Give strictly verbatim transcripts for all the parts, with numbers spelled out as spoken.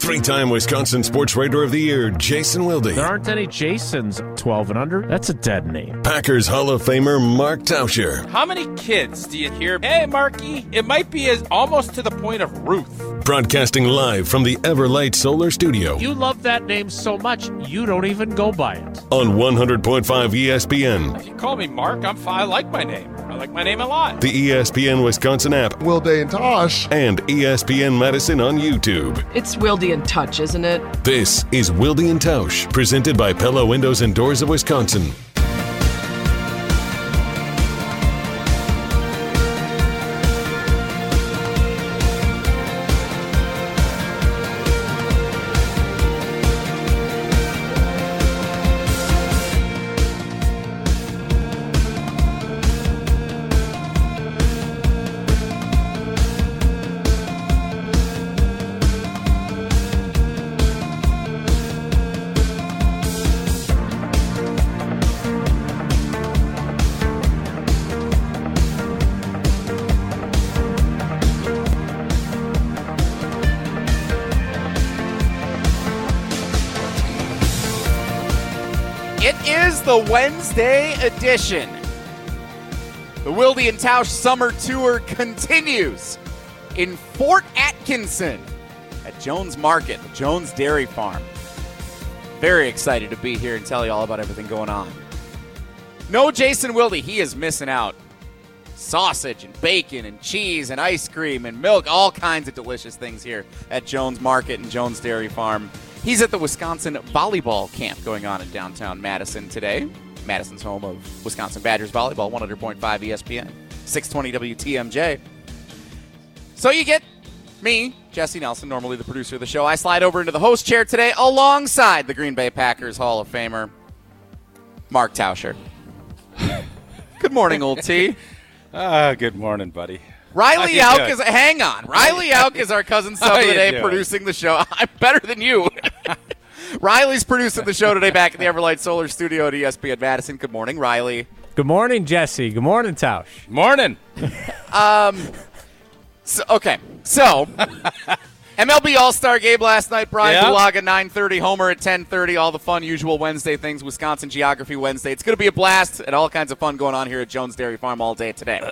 Three-time Wisconsin Sports Writer of the Year, Jason Wilde. There aren't any Jasons twelve and under. That's a dead name. Packers Hall of Famer, Mark Tauscher. How many kids do you hear, hey, Marky? It might be as almost to the point of Ruth. Broadcasting live from the Everlight Solar Studio. You love that name so much, you don't even go by it. On one hundred point five E S P N. If you call me Mark, I'm fine. I like my name. I like my name a lot. The E S P N Wisconsin app. Wilde and Tosh. And E S P N Madison on YouTube. It's Wilde and Touch, isn't it? This is Wilde and Tausch, presented by Pella Windows and Doors of Wisconsin. The Wednesday edition. The Wilde and Tausch Summer Tour continues in Fort Atkinson at Jones Market, the Jones Dairy Farm. Very excited to be here and tell you all about everything going on. No Jason Wilde, he is missing out. Sausage and bacon and cheese and ice cream and milk, all kinds of delicious things here at Jones Market and Jones Dairy Farm. He's at the Wisconsin volleyball camp going on in downtown Madison today. Madison's home of Wisconsin Badgers volleyball, one hundred point five E S P N, six twenty W T M J. So you get me, Jesse Nelson, normally the producer of the show. I slide over into the host chair today alongside the Green Bay Packers Hall of Famer, Mark Tauscher. Good morning, old T. Ah, uh, good morning, buddy. Riley Auk is, hang on. Riley Auk is our cousin sub of the day producing the show. I'm better than you. Riley's producing the show today back at the Everlight Solar Studio at E S P N Madison. Good morning, Riley. Good morning, Jesse. Good morning, Tausch. Morning. um. So, okay, so M L B All-Star Game last night. Brian yep. Bulaga, nine thirty. Homer at ten thirty. All the fun, usual Wednesday things. Wisconsin Geography Wednesday. It's going to be a blast and all kinds of fun going on here at Jones Dairy Farm all day today.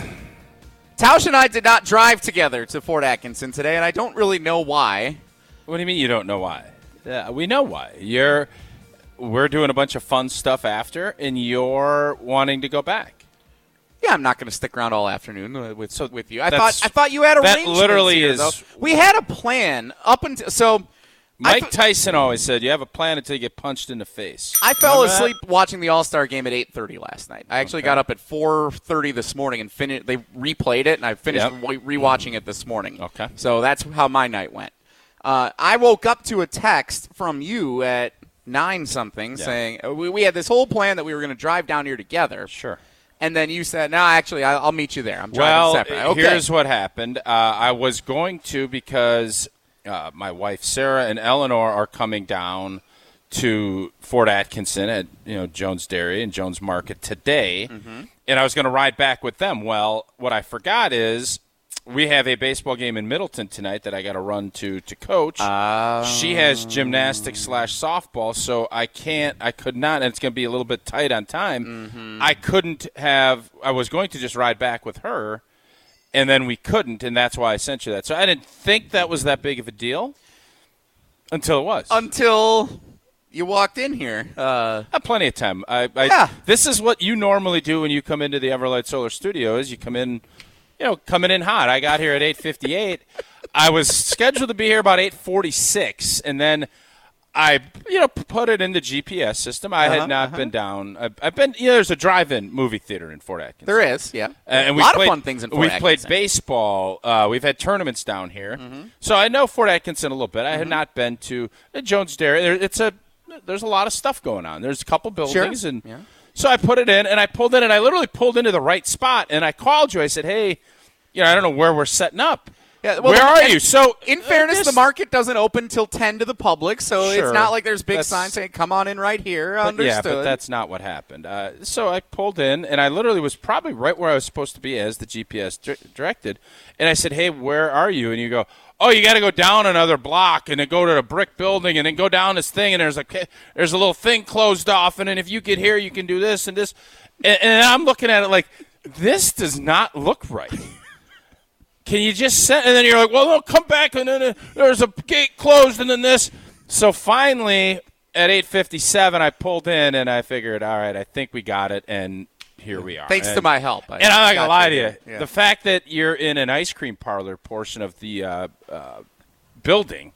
Tausch and I did not drive together to Fort Atkinson today, and I don't really know why. What do you mean you don't know why? Yeah, we know why. You're, we're doing a bunch of fun stuff after, and you're wanting to go back. Yeah, I'm not going to stick around all afternoon with so, with you. I thought I thought you had arrangements That literally here, is. Though. We had a plan up until so. Mike th- Tyson always said you have a plan until you get punched in the face. I fell Remember asleep that? watching the All-Star Game at eight thirty last night. I actually okay. got up at four thirty this morning and finished. They replayed it, and I finished Yep. re- rewatching it this morning. Okay. So that's how my night went. Uh, I woke up to a text from you at nine something yeah. saying we, we had this whole plan that we were going to drive down here together. Sure. And then you said, no, actually, I'll, I'll meet you there. I'm driving well, separate. Okay. Here's what happened. Uh, I was going to because uh, my wife Sarah and Eleanor are coming down to Fort Atkinson at you know Jones Dairy and Jones Market today, mm-hmm. and I was going to ride back with them. Well, what I forgot is we have a baseball game in Middleton tonight that I got to run to to coach. Uh, she has gymnastics slash softball, so I can't. I could not, and it's going to be a little bit tight on time. Mm-hmm. I couldn't have. I was going to just ride back with her, and then we couldn't, and that's why I sent you that. So I didn't think that was that big of a deal until it was. Until you walked in here. Uh, I have plenty of time. I, I, yeah. This is what you normally do when you come into the Everlight Solar Studio. Is you come in. You know, coming in hot. I got here at eight fifty-eight. I was scheduled to be here about eight forty-six, and then I, you know, put it in the G P S system. I uh-huh, had not uh-huh. been down. I've, I've been, you know, there's a drive-in movie theater in Fort Atkinson. There is, yeah. Uh, and a we've lot played, of fun things in Fort we've Atkinson. We've played baseball. Uh, we've had tournaments down here. Mm-hmm. So I know Fort Atkinson a little bit. I mm-hmm. had not been to Jones Dairy. There, it's a, there's a lot of stuff going on. There's a couple buildings. Sure. and yeah. So I put it in, and I pulled in, and I literally pulled into the right spot, and I called you. I said, hey, you know, I don't know where we're setting up. Yeah, well, Where the, are you? So, in uh, fairness, this- the market doesn't open till ten to the public, so Sure. it's not like there's big That's- signs saying, come on in right here. But Understood. yeah, but that's not what happened. Uh, so I pulled in, and I literally was probably right where I was supposed to be as the G P S di- directed. And I said, hey, where are you? And you go, oh, you got to go down another block and then go to the brick building and then go down this thing, and there's a, there's a little thing closed off, and then if you get here, you can do this and this. And, and I'm looking at it like, this does not look right. Can you just send? And then you're like, well, no, come back, and then uh, there's a gate closed, and then this. So finally, at eight fifty-seven, I pulled in, and I figured, all right, I think we got it, and here we are. Thanks and, to my help. I and I'm not going to got lie to you. Yeah. The fact that you're in an ice cream parlor portion of the uh, uh, building,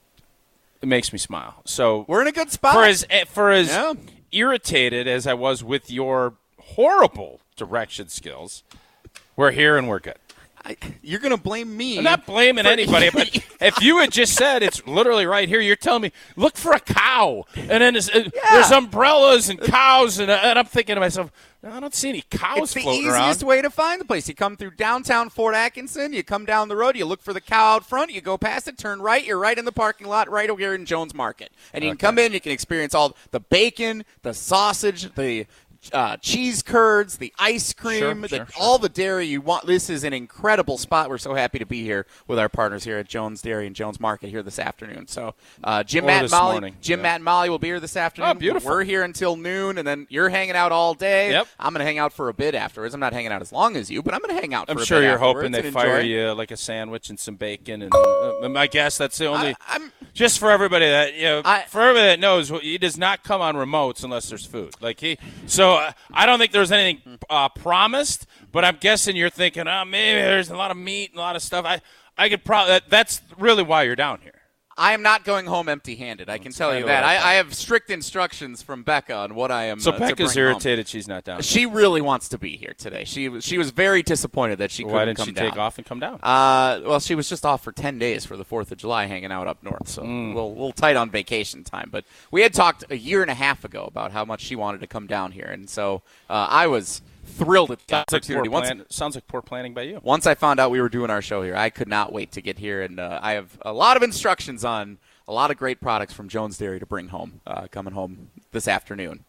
it makes me smile. So We're in a good spot. For as, for as Yeah. irritated as I was with your horrible direction skills, we're here and we're good. I, you're going to blame me. I'm not blaming for- anybody, but if you had just said it's literally right here, you're telling me, look for a cow. And then there's, uh, there's umbrellas and cows, and, uh, and I'm thinking to myself, I don't see any cows It's the floating easiest around. way to find the place. You come through downtown Fort Atkinson, you come down the road, you look for the cow out front, you go past it, turn right, you're right in the parking lot right over here in Jones Market. And you can come in, you can experience all the bacon, the sausage, the uh, cheese curds, the ice cream, Sure, the, sure, sure. all the dairy you want. This is an incredible spot. We're so happy to be here with our partners here at Jones Dairy and Jones Market here this afternoon. So uh, Jim, Or Matt, and this Molly, morning, Jim, yeah. Matt, and Molly will be here this afternoon. Oh, beautiful. We're here until noon, and then you're hanging out all day. Yep. I'm going to hang out for a bit afterwards. I'm not hanging out as long as you, but I'm going to hang out for I'm a sure bit you're afterwards hoping they and fire enjoy. you like a sandwich and some bacon. And uh, I guess that's the only. I- I'm- just for everybody that you know, I- for everybody that knows, he does not come on remotes unless there's food. Like he, so uh, I don't think there's anything uh, promised. But I'm guessing you're thinking, oh, maybe there's a lot of meat and a lot of stuff. I, I could probably. That, that's really why you're down here. I am not going home empty-handed. I can tell you kinda that. what I I, thought. I have strict instructions from Becca on what I am. So uh, to Becca's bring home. irritated she's not down. She really wants to be here today. She was she was very disappointed that she couldn't Why didn't come she down. take off and come down? Uh, well, she was just off for ten days for the fourth of July hanging out up north, so Mm. a little, little tight on vacation time. But we had talked a year and a half ago about how much she wanted to come down here, and so uh, I was thrilled at the Sounds like, poor opportunity. Once, plan, sounds like poor planning by you. once I found out we were doing our show here, I could not wait to get here, and uh, I have a lot of instructions on a lot of great products from Jones Dairy to bring home, uh, coming home this afternoon.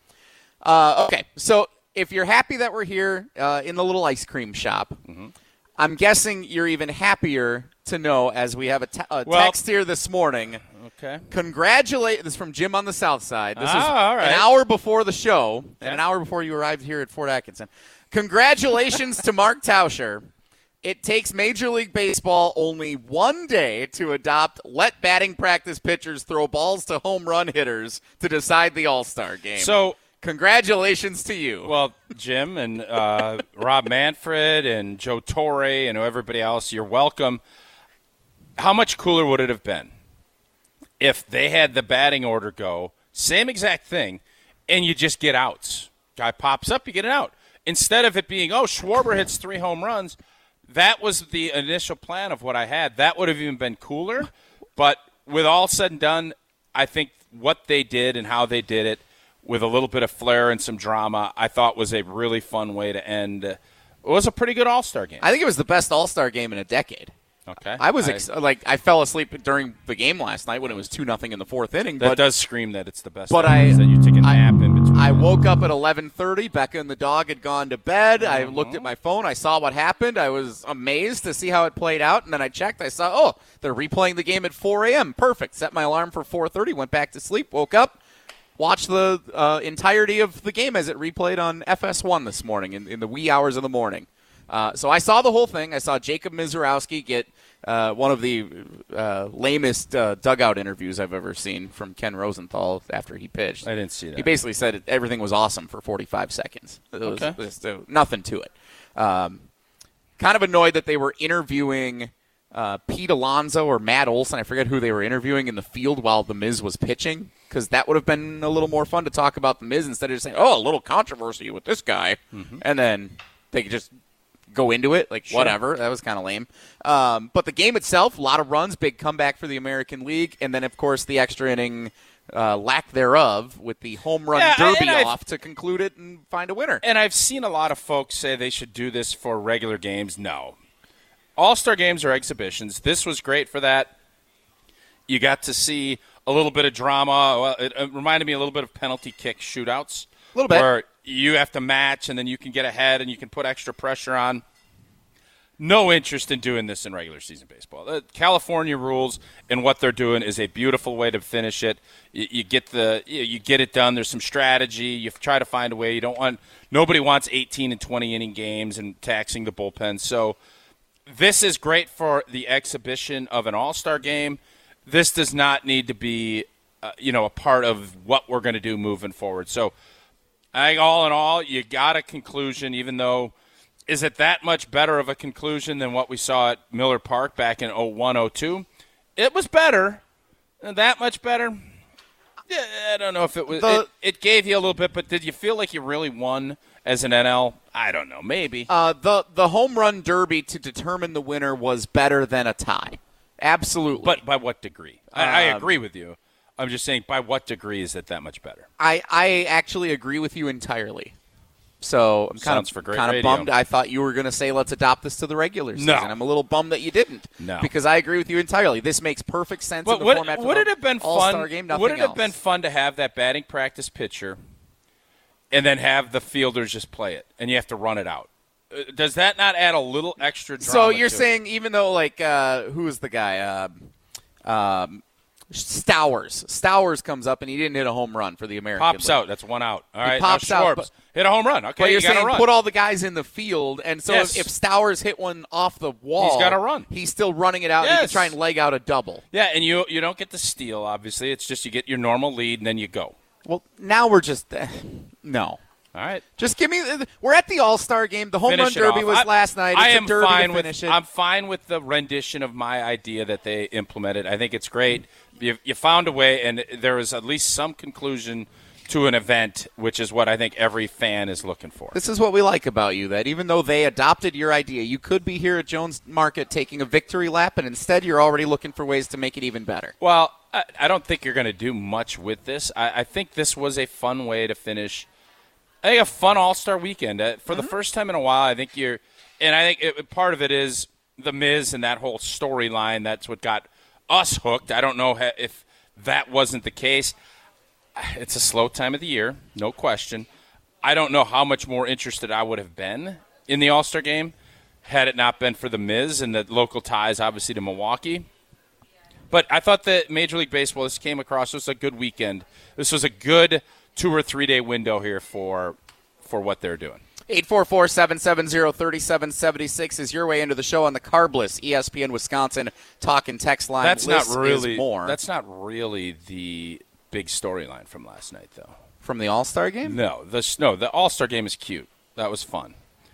Uh, okay, so if you're happy that we're here uh, in the little ice cream shop, Mm-hmm. I'm guessing you're even happier to know as we have a, te- a Well- text here this morning. Okay. Congratulate! This is from Jim on the South Side. This Ah, is all right. an hour before the show and Okay. an hour before you arrived here at Fort Atkinson. Congratulations to Mark Tauscher. It takes Major League Baseball only one day to adopt let batting practice pitchers throw balls to home run hitters to decide the All-Star game. So, congratulations to you. well, Jim and uh, Rob Manfred and Joe Torre and everybody else, you're welcome. How much cooler would it have been if they had the batting order go, same exact thing, and you just get outs? Guy pops up, you get an out. Instead of it being, oh, Schwarber hits three home runs, that was the initial plan of what I had. That would have even been cooler. But with all said and done, I think what they did and how they did it with a little bit of flair and some drama, I thought was a really fun way to end. Uh, it was a pretty good All-Star game. I think it was the best All-Star game in a decade. Okay. I was ex- like I fell asleep during the game last night when it was two nothing in the fourth inning. That but does scream that it's the best. but ever, I- is that you take a I- nap in between. I woke up at eleven thirty. Becca and the dog had gone to bed. I Mm-hmm. looked at my phone. I saw what happened. I was amazed to see how it played out. And then I checked. I saw, oh, they're replaying the game at four a.m. Perfect. Set my alarm for four thirty. Went back to sleep. Woke up. Watched the uh, entirety of the game as it replayed on F S one this morning in, in the wee hours of the morning. Uh, so I saw the whole thing. I saw Jacob Mizorowski get uh, one of the uh, lamest uh, dugout interviews I've ever seen from Ken Rosenthal after he pitched. I didn't see that. He basically said it, everything was awesome for forty-five seconds. It was, Okay. just, uh, nothing to it. Um, kind of annoyed that they were interviewing uh, Pete Alonso or Matt Olson. I forget who they were interviewing in the field while The Miz was pitching, because that would have been a little more fun to talk about The Miz instead of just saying, oh, a little controversy with this guy. Mm-hmm. And then they could just go into it, like, whatever. That was kind of lame. Um, but the game itself, a lot of runs, big comeback for the American League, and then, of course, the extra inning uh, lack thereof with the home run Yeah, I- derby and I've- off to conclude it and find a winner. And I've seen a lot of folks say they should do this for regular games. No. All-Star games are exhibitions. This was great for that. You got to see a little bit of drama. Well, it, it reminded me a little bit of penalty kick shootouts. A little bit. Where you have to match, and then you can get ahead, and you can put extra pressure on. No interest in doing this in regular season baseball. The California rules and what they're doing is a beautiful way to finish it. You, you get the you, you get it done. There's some strategy. You try to find a way. You don't want nobody wants eighteen and twenty inning games and taxing the bullpen. So this is great for the exhibition of an All-Star game. This does not need to be uh, you know a part of what we're going to do moving forward. So I think all in all, you got a conclusion, even though. Is it that much better of a conclusion than what we saw at Miller Park back in oh one oh two? It was better. That much better? Yeah, I don't know if it was. The, it, it gave you a little bit, but did you feel like you really won as an N L? I don't know. Maybe. Uh, the, the home run derby to determine the winner was better than a tie. Absolutely. But by what degree? I, um, I agree with you. I'm just saying, by what degree is it that much better? I, I actually agree with you entirely. So I'm kind Sounds of for great kind of radio. bummed. I thought you were going to say let's adopt this to the regular season. No. I'm a little bummed that you didn't. No, because I agree with you entirely. This makes perfect sense but in the would, format. Would for it have been All-Star fun? Game, nothing would it have else. been fun to have that batting practice pitcher, and then have the fielders just play it, and you have to run it out? Uh, Does that not add a little extra drama? So you're to saying it? even though like uh, who is the guy? Uh, um, Stowers. Stowers comes up and he didn't hit a home run for the American Pops League. out. That's one out. All He right. pops now out, Schwartz but- hit a home run. Okay, But you're you got to saying run. put all the guys in the field, and so Yes. if, if Stowers hit one off the wall, He's gotta run. He's still running it out. And he Yes. can try and leg out a double. Yeah, and you you don't get the steal. Obviously, it's just you get your normal lead and then you go. Well, now we're just eh, no. All right. Just give me. We're at the All-Star game. The home Finish run it derby off. was I, last night. It's I a am derby fine to with. finish it. I'm fine with the rendition of my idea that they implemented. I think it's great. You, you found a way, and there is at least some conclusion to an event, which is what I think every fan is looking for. This is what we like about you, that even though they adopted your idea, you could be here at Jones Market taking a victory lap, and instead you're already looking for ways to make it even better. Well, I, I don't think you're going to do much with this. I, I think this was a fun way to finish. I think a fun All-Star weekend. Uh, for mm-hmm. the first time in a while, I think you're – and I think it, part of it is The Miz and that whole storyline. That's what got us hooked. I don't know if that wasn't the case. It's a slow time of the year, no question. I don't know how much more interested I would have been in the All-Star game had it not been for The Miz and the local ties, obviously, to Milwaukee. But I thought that Major League Baseball, this came across, this was a good weekend. This was a good – two or three day window here for for what they're doing. eight four four, seven seven zero, three seven seven six is your way into the show on the Carbliss E S P N Wisconsin talk and text line. That's List not really is more. That's not really the big storyline from last night, though. From the All-Star game? No, the no the All-Star game is cute. That was fun.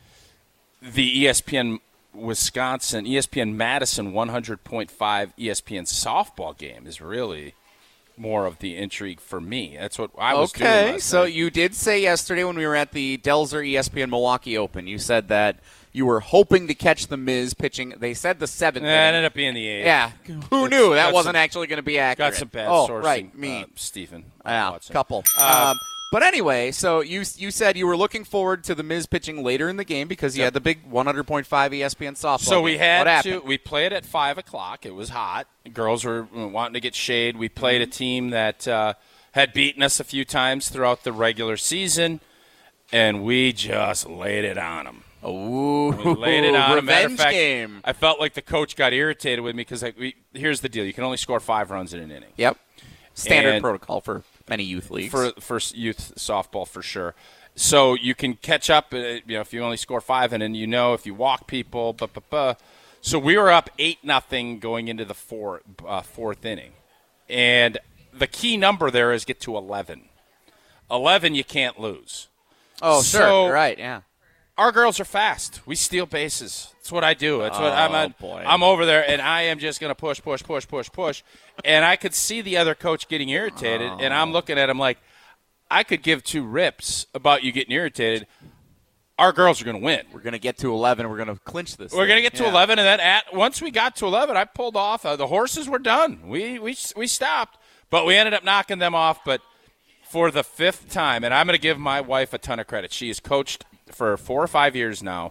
The E S P N Wisconsin, E S P N Madison one hundred point five E S P N softball game is really more of the intrigue for me. That's what I was doing Okay, last so night. you did say yesterday when we were at the Delzer E S P N Milwaukee Open, you said that you were hoping to catch the Miz pitching. They said the seventh. It ended up being the eighth. Yeah, who It's- knew that got wasn't some- actually going to be accurate? Got some bad oh, sourcing. right, me, uh, Stephen. yeah, Watson. couple. Uh, um, but anyway, so you you said you were looking forward to the Miz pitching later in the game because you Yep. had the big one hundred point five E S P N softball. So we game. had what to. happened? We played at five o'clock. It was hot. Girls were wanting to get shade. We played a team that uh, had beaten us a few times throughout the regular season, and we just laid it on them. Ooh, We laid it on 'em. Matter of revenge fact, game. I felt like the coach got irritated with me because we, here's the deal: you can only score five runs in an inning. Yep, standard And- protocol for many youth leagues. for for youth softball for sure. So you can catch up, uh, you know, if you only score five, and then you know if you walk people. Blah, blah, blah. So we were up eight nothing going into the four, uh, fourth inning, and the key number there is get to eleven. Eleven, you can't lose. oh, so- sure, right, yeah. Our girls are fast. We steal bases. That's what I do. That's what I'm. Oh, On, boy. I'm over there, and I am just going to push, push, push, push, push. And I could see the other coach getting irritated, Oh. and I'm looking at him like, I could give two rips about you getting irritated. Our girls are going to win. We're going to get to eleven. We're going to clinch this. We're going to thing. get to Yeah. eleven, and then at once we got to eleven, I pulled off. Uh, the horses were done. We we we stopped, but we ended up knocking them off. But for the fifth time, and I'm going to give my wife a ton of credit. She has coached for four or five years now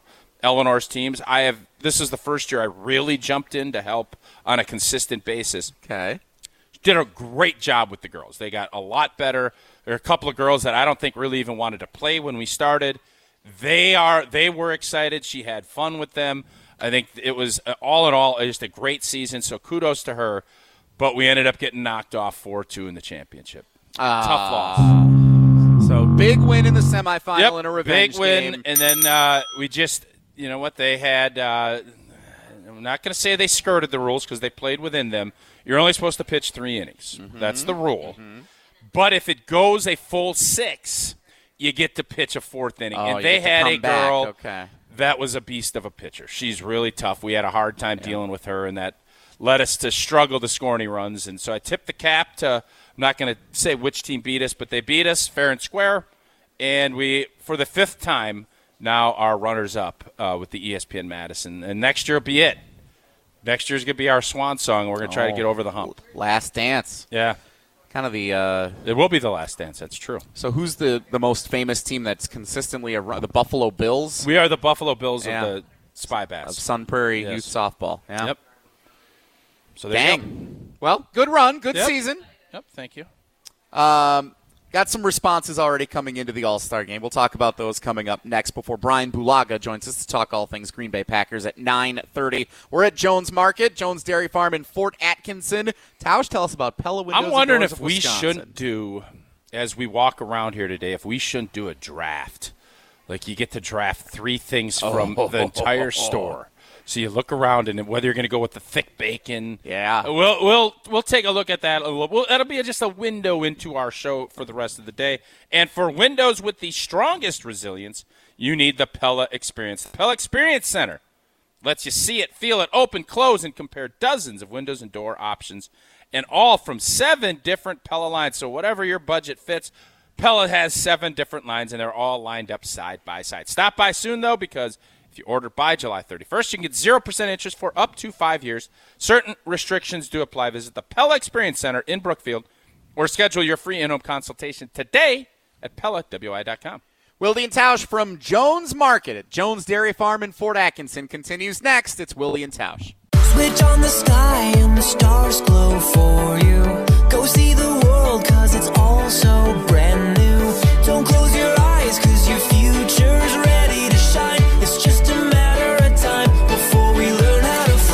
Eleanor's teams. I have. This is the first year I really jumped in to help on a consistent basis. Okay. Did a great job with the girls. They got a lot better. There are a couple of girls that I don't think really even wanted to play when we started. They are. They were excited. She had fun with them. I think it was, uh, all in all, just a great season, so kudos to her. But we ended up getting knocked off four two in the championship. Uh, Tough loss. So big win in the semifinal yep, and a revenge big win, game. And then uh, we just, you know what, they had, uh, I'm not going to say they skirted the rules because they played within them. You're only supposed to pitch three innings. Mm-hmm. That's the rule. Mm-hmm. But if it goes a full six, you get to pitch a fourth inning. Oh, and they had a girl okay. that was a beast of a pitcher. She's really tough. We had a hard time yeah. dealing with her, and that led us to struggle to score any runs. And so I tipped the cap to, I'm not going to say which team beat us, but they beat us fair and square. And we, for the fifth time, now are runners-up uh, with the E S P N Madison. And next year will be it. Next year's going to be our swan song, and we're going to try oh, to get over the hump. Last Dance. Yeah. Kind of the uh, – It will be the last dance. That's true. So who's the, the most famous team that's consistently – the Buffalo Bills? We are the Buffalo Bills yeah. of the Spy Bass. Of Sun Prairie yes. Youth Softball. Yeah. Yep. So there Dang. You go. Well, good run. Good yep. season. Yep, thank you. Um, got some responses already coming into the All-Star game. We'll talk about those coming up next before Brian Bulaga joins us to talk all things Green Bay Packers at nine thirty. We're at Jones Market, Jones Dairy Farm in Fort Atkinson. Tausch, tell us about Pella Windows. I'm wondering and Doors if of we Wisconsin. shouldn't do, as we walk around here today, if we shouldn't do a draft. Like you get to draft three things from oh. the entire store. So you look around, and whether you're going to go with the thick bacon, yeah, we'll we'll we'll take a look at that. We'll, that'll be just a window into our show for the rest of the day. And for windows with the strongest resilience, you need the Pella Experience. The Pella Experience Center lets you see it, feel it, open, close, and compare dozens of windows and door options, and all from seven different Pella lines. So whatever your budget fits, Pella has seven different lines, and they're all lined up side by side. Stop by soon, though, because if you order by July thirty-first, you can get zero percent interest for up to five years. Certain restrictions do apply. Visit the Pella Experience Center in Brookfield or schedule your free in-home consultation today at Pella W I dot com. Willie and Tausch from Jones Market at Jones Dairy Farm in Fort Atkinson continues next. It's Willie and Tausch. Switch on the sky and the stars glow for you. Go see the world cause it's all so brand new. Don't close your eyes cause your future's ready to shine. It's just a matter of time before we learn how to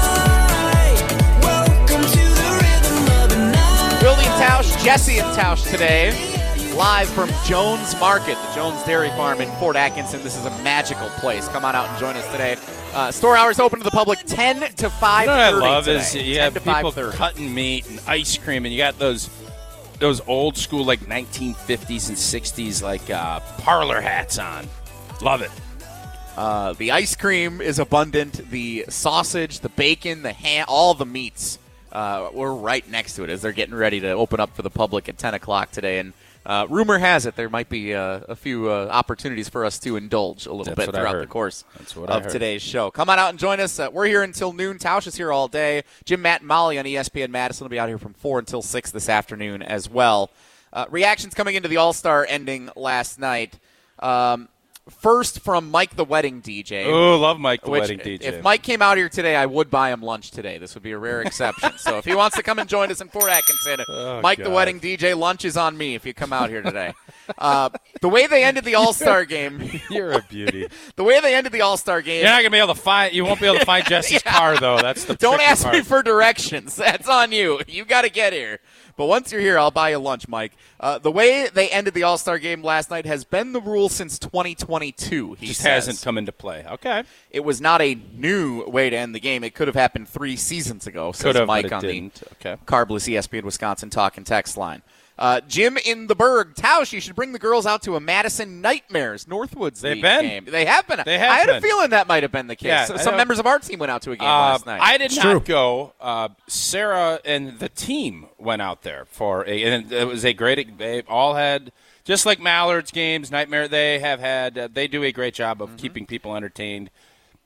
fly. Welcome to the rhythm of the night. Willie and Tausch, Jesse and Tausch today, live from Jones Market, the Jones Dairy Farm in Fort Atkinson. This is a magical place. Come on out and join us today. Uh, store hours open to the public ten to five thirty. You know what I love today. is you have people cutting meat and ice cream, and you got those those old school like nineteen fifties and sixties like uh, parlor hats on. Love it. Uh, the ice cream is abundant. The sausage, the bacon, the ham, all the meats. Uh, we're right next to it as they're getting ready to open up for the public at ten o'clock today. And uh, rumor has it there might be uh, a few uh, opportunities for us to indulge a little That's bit what I throughout heard. the course That's what of I heard. today's show. Come on out and join us. Uh, we're here until noon. Tausch is here all day. Jim, Matt, and Molly on E S P N Madison will be out here from four until six this afternoon as well. Uh, reactions coming into the All-Star ending last night. Um, First from Mike the Wedding D J. Oh, love Mike the which, Wedding D J. If Mike came out here today, I would buy him lunch today. This would be a rare exception. So if he wants to come and join us in Fort Atkinson, oh, Mike God. the Wedding D J, lunch is on me if you come out here today. Uh, the way they ended the All-Star game. You're a beauty. The way they ended the All-Star game. You're not gonna be able to find. You won't be able to find Jesse's Yeah. car though. That's the. Don't tricky ask part. me for directions. That's on you. You got to get here. But once you're here, I'll buy you lunch, Mike. Uh, the way they ended the All-Star game last night has been the rule since twenty twenty-two, he Just says. hasn't come into play. Okay. It was not a new way to end the game. It could have happened three seasons ago, says Could have, Mike but it on didn't. the Okay. Carbless E S P N Wisconsin talk and text line. Uh, Jim in the Berg, Tausch, you should bring the girls out to a Madison Nightmares Northwoods They've League been. game. They have been. They have I had a been. feeling that might have been the case. Yeah, So- I Some know. members of our team went out to a game Uh, last night. I did It's not true. go. Uh, Sarah and the team went out there for a, and it was a great. They all had, just like Mallard's games, Nightmare. They have had. Uh, they do a great job of Mm-hmm. keeping people entertained.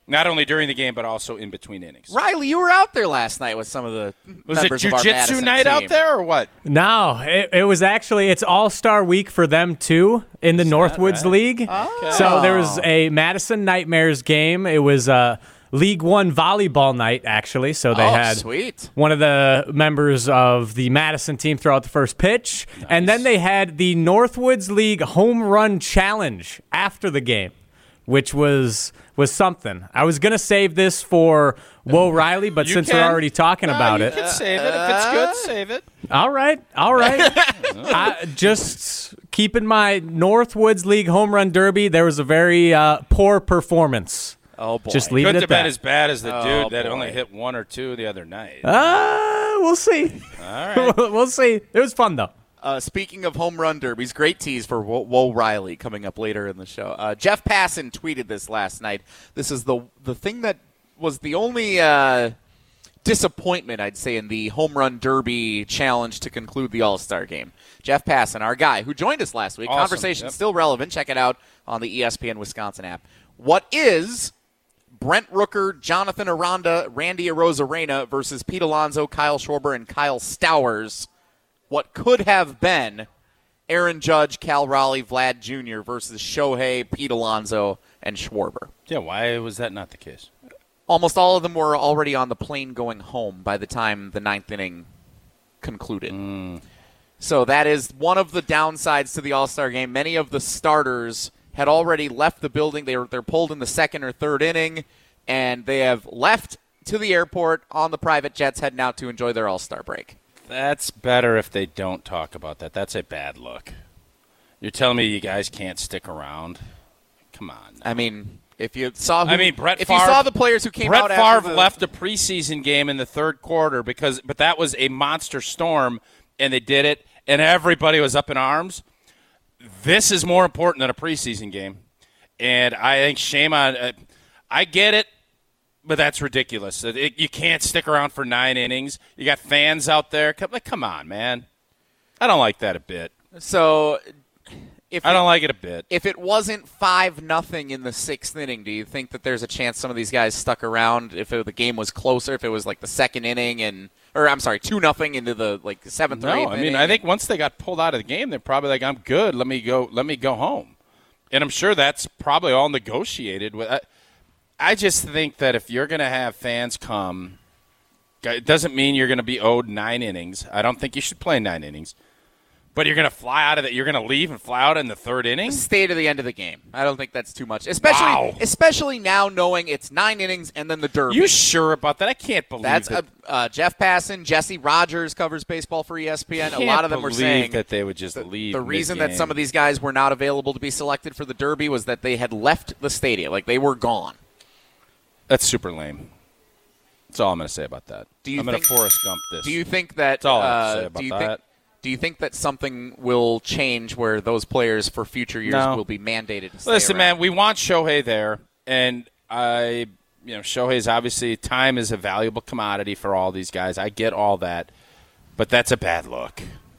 Not only during the game, but also in between innings. Riley, you were out there last night with some of the Was it members of our jiu-jitsu Madison night team. out there or what? No, it, it was actually, it's All-Star Week for them, too, in the Northwoods right? League. Oh. So there was a Madison Nightmares game. It was a League One volleyball night, actually. So they Oh, had sweet. one of the members of the Madison team throw out the first pitch. And then they had the Northwoods League Home Run Challenge after the game, which was was something. I was going to save this for Woe Riley, but You since can. we're already talking No, about you it. can save it. If it's good, save it. All right, all right. I, just keeping my Northwoods League Home Run Derby, there was a very uh, poor performance. Oh, boy. Just leave Couldn't it have at been that. as bad as the Oh, dude that boy. only hit one or two the other night. Uh, we'll see. All right. We'll see. It was fun, though. Uh, speaking of home run derbies, great tease for Wo, Wo Riley coming up later in the show. Uh, Jeff Passan tweeted this last night. This is the the thing that was the only uh, disappointment, I'd say, in the home run derby challenge to conclude the All-Star game. Jeff Passan, our guy, who joined us last week. Awesome. Conversation Yep. still relevant. Check it out on the E S P N Wisconsin app. What is Brent Rooker, Jonathan Aranda, Randy Arozarena versus Pete Alonso, Kyle Schwarber, and Kyle Stowers? What could have been Aaron Judge, Cal Raleigh, Vlad Junior versus Shohei, Pete Alonso, and Schwarber. Yeah, why was that not the case? Almost all of them were already on the plane going home by the time the ninth inning concluded. Mm. So that is one of the downsides to the All-Star game. Many of the starters had already left the building. They were, they're pulled in the second or third inning, and they have left to the airport on the private jets heading out to enjoy their All-Star break. That's better if they don't talk about that. That's a bad look. You're telling me you guys can't stick around? Come on. I mean, if you saw, who, I mean, Brett if Favre, you saw the players who came Brett out Favre after the, left a preseason game in the third quarter because, but that was a monster storm, and they did it, and everybody was up in arms. This is more important than a preseason game, and I think shame on. Uh, I get it. But that's ridiculous. It, it, you can't stick around for nine innings. You got fans out there. Come, like, come on, man. I don't like that a bit. So, if I it, don't like it a bit. if it wasn't five nothing in the sixth inning, do you think that there's a chance some of these guys stuck around if it, the game was closer? If it was like the second inning and, or I'm sorry, two nothing into the like the seventh or No, eighth I inning? mean, I think once they got pulled out of the game, they're probably like, "I'm good. Let me go. Let me go home." And I'm sure that's probably all negotiated with. I, I just think that if you're going to have fans come, it doesn't mean you're going to be owed nine innings. I don't think you should play nine innings. But you're going to fly out of it. You're going to leave and fly out in the third inning? Stay to the end of the game. I don't think that's too much, especially Wow. especially now knowing it's nine innings and then the derby. You sure about that? I can't believe That's that. uh, uh, Jeff Passan, Jesse Rogers covers baseball for E S P N. A Can't lot of them were believe saying that they would just the, leave the reason mid-game. that some of these guys were not available to be selected for the derby was that they had left the stadium, like they were gone. That's super lame. That's all I'm going to say about that. Do you I'm going think- to Forrest Gump this. Do you think that? That's all I have to uh, say about do you that. Think, do you think that something will change where those players for future years No. will be mandated to stay Listen, around? man, we want Shohei there, and I, you know, Shohei's obviously time is a valuable commodity for all these guys. I get all that, but that's a bad look.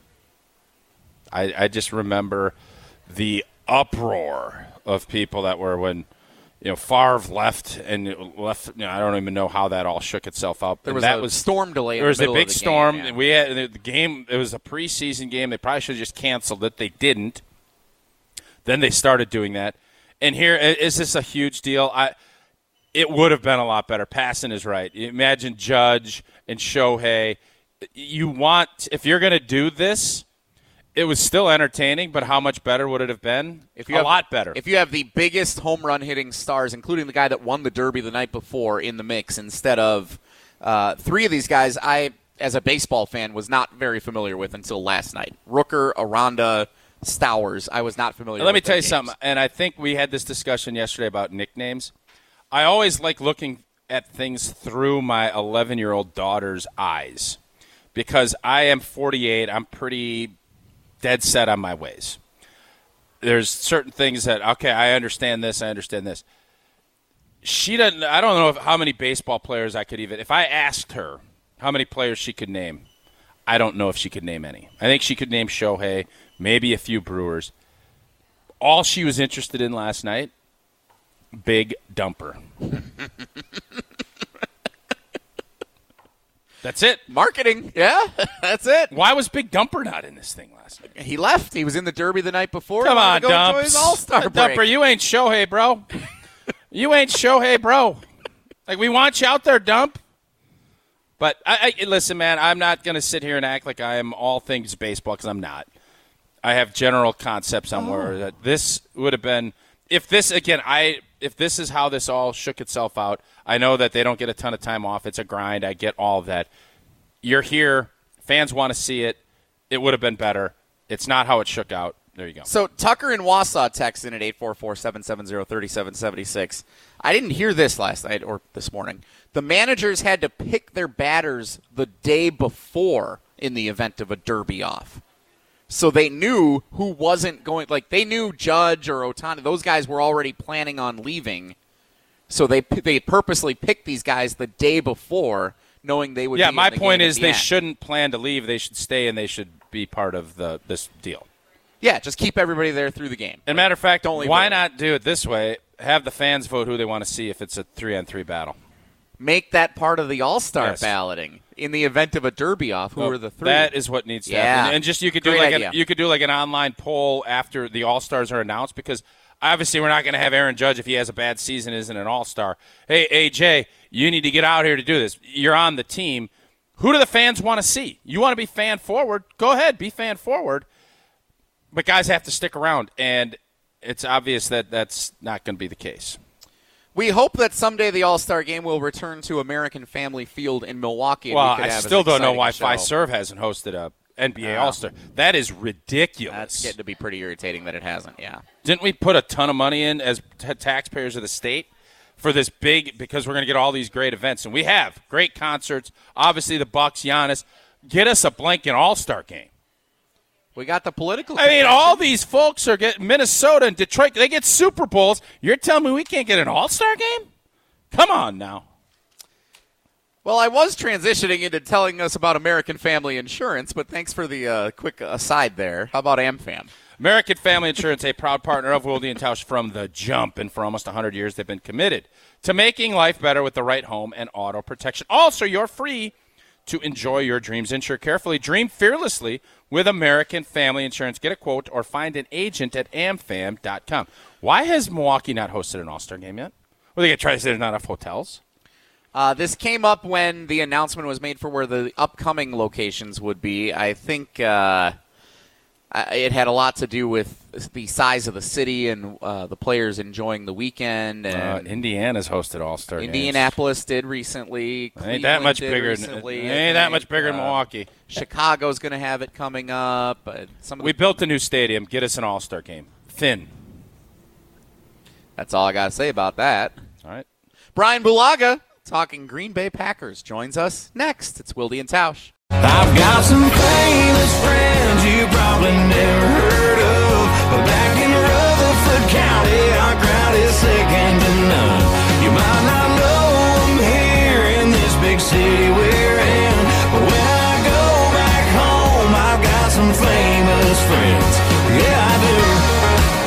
I, I just remember the uproar of people that were when, you know, Favre left and left. You know, I don't even know how that all shook itself up. There And was that a was storm delay in There the was a middle of big the game, storm. yeah. We had the game. It was a preseason game. They probably should have just canceled it. They didn't. Then they started doing that. And here, is this a huge deal? I. It would have been a lot better. Passan is right. Imagine Judge and Shohei. You want, if you're going to do this, it was still entertaining, but how much better would it have been? If you a have, lot better. If you have the biggest home run hitting stars, including the guy that won the Derby the night before, in the mix, instead of uh, three of these guys, I, as a baseball fan, was not very familiar with until last night. Rooker, Aranda, Stowers, I was not familiar with. Let me their tell you games. something, and I think we had this discussion yesterday about nicknames. I always like looking at things through my eleven-year-old daughter's eyes because I am forty-eight. I'm pretty dead set on my ways. There's certain things that, okay, I understand this, I understand this. She doesn't, I don't know if, how many baseball players I could even, if I asked her how many players she could name, I don't know if she could name any. I think she could name Shohei, maybe a few Brewers. All she was interested in last night, Big Dumper. That's it. Marketing. Yeah, that's it. Why was Big Dumper not in this thing last night? He left. He was in the Derby the night before. Come on, go enjoy his Dumps. All-Star break. Dumper, you ain't Shohei, bro. You ain't Shohei, bro. Like, we want you out there, Dump. But, I, I listen, man, I'm not going to sit here and act like I am all things baseball, because I'm not. I have general concepts on oh. where that this would have been – if this, again, I if this is how this all shook itself out, I know that they don't get a ton of time off. It's a grind. I get all of that. You're here. Fans want to see it. It would have been better. It's not how it shook out. There you go. So Tucker in Wausau texts in at eight four four, seven seven zero, three seven seven six. I didn't hear this last night or this morning. The managers had to pick their batters the day before in the event of a derby off. So they knew who wasn't going. Like, they knew Judge or Ohtani. Those guys were already planning on leaving. So they they purposely picked these guys the day before, knowing they would yeah, be in my the point game is at the they end. shouldn't plan to leave. They should stay, and they should be part of the this deal. Yeah, just keep everybody there through the game. As a matter of fact, Don't leave why early. not do it this way? Have the fans vote who they want to see if it's a three-on-three battle. Make that part of the All-Star Yes. balloting. In the event of a derby off, who Well, are the three? That is what needs to Yeah. happen. And just you could do Great like idea. an, you could do like an online poll after the All-Stars are announced, because obviously we're not going to have Aaron Judge if he has a bad season, isn't an All-Star. Hey, A J, you need to get out here to do this. You're on the team. Who do the fans want to see? You want to be fan forward? Go ahead, be fan forward. But guys have to stick around, and it's obvious that that's not going to be the case. We hope that someday the All-Star Game will return to American Family Field in Milwaukee. And Well, we could I have still an don't know why exciting show. Fiserv hasn't hosted a N B A Wow. All-Star. That is ridiculous. That's getting to be pretty irritating that it hasn't, yeah. Didn't we put a ton of money in as t- taxpayers of the state for this big, because we're going to get all these great events? And we have great concerts. Obviously, the Bucks, Giannis. Get us a blanket All-Star Game. We got the political I mean, connection. all these folks are getting Minnesota and Detroit. They get Super Bowls. You're telling me we can't get an All-Star Game? Come on now. Well, I was transitioning into telling us about American Family Insurance, but thanks for the uh, quick aside there. How about AmFam? American Family Insurance, a proud partner of Wilde and Tausch from the jump, and for almost one hundred years they've been committed to making life better with the right home and auto protection. Also, you're free to enjoy your dreams. Insure carefully. Dream fearlessly with American Family Insurance. Get a quote or find an agent at am fam dot com. Why has Milwaukee not hosted an All-Star Game yet? Well, they going to try to say there's not enough hotels? Uh, this came up when the announcement was made for where the upcoming locations would be. I think uh, it had a lot to do with the size of the city and uh, the players enjoying the weekend. And Uh, Indiana's hosted All-Star Games. Indianapolis did recently. Ain't that much Cleveland did bigger. recently, Than, I ain't that think. much bigger than Uh, Milwaukee. Chicago's going to have it coming up. Uh, some of We the, built a new stadium. Get us an All-Star Game. Thin. That's all I got to say about that. All right. Brian Bulaga, talking Green Bay Packers, joins us next. It's Wilde and Tausch. I've got some famous friends you probably never heard of, but back in Rutherford County, our crowd is second to none. You might not know them here in this big city we're in, but when I go back home, I've got some famous friends. Yeah, I do.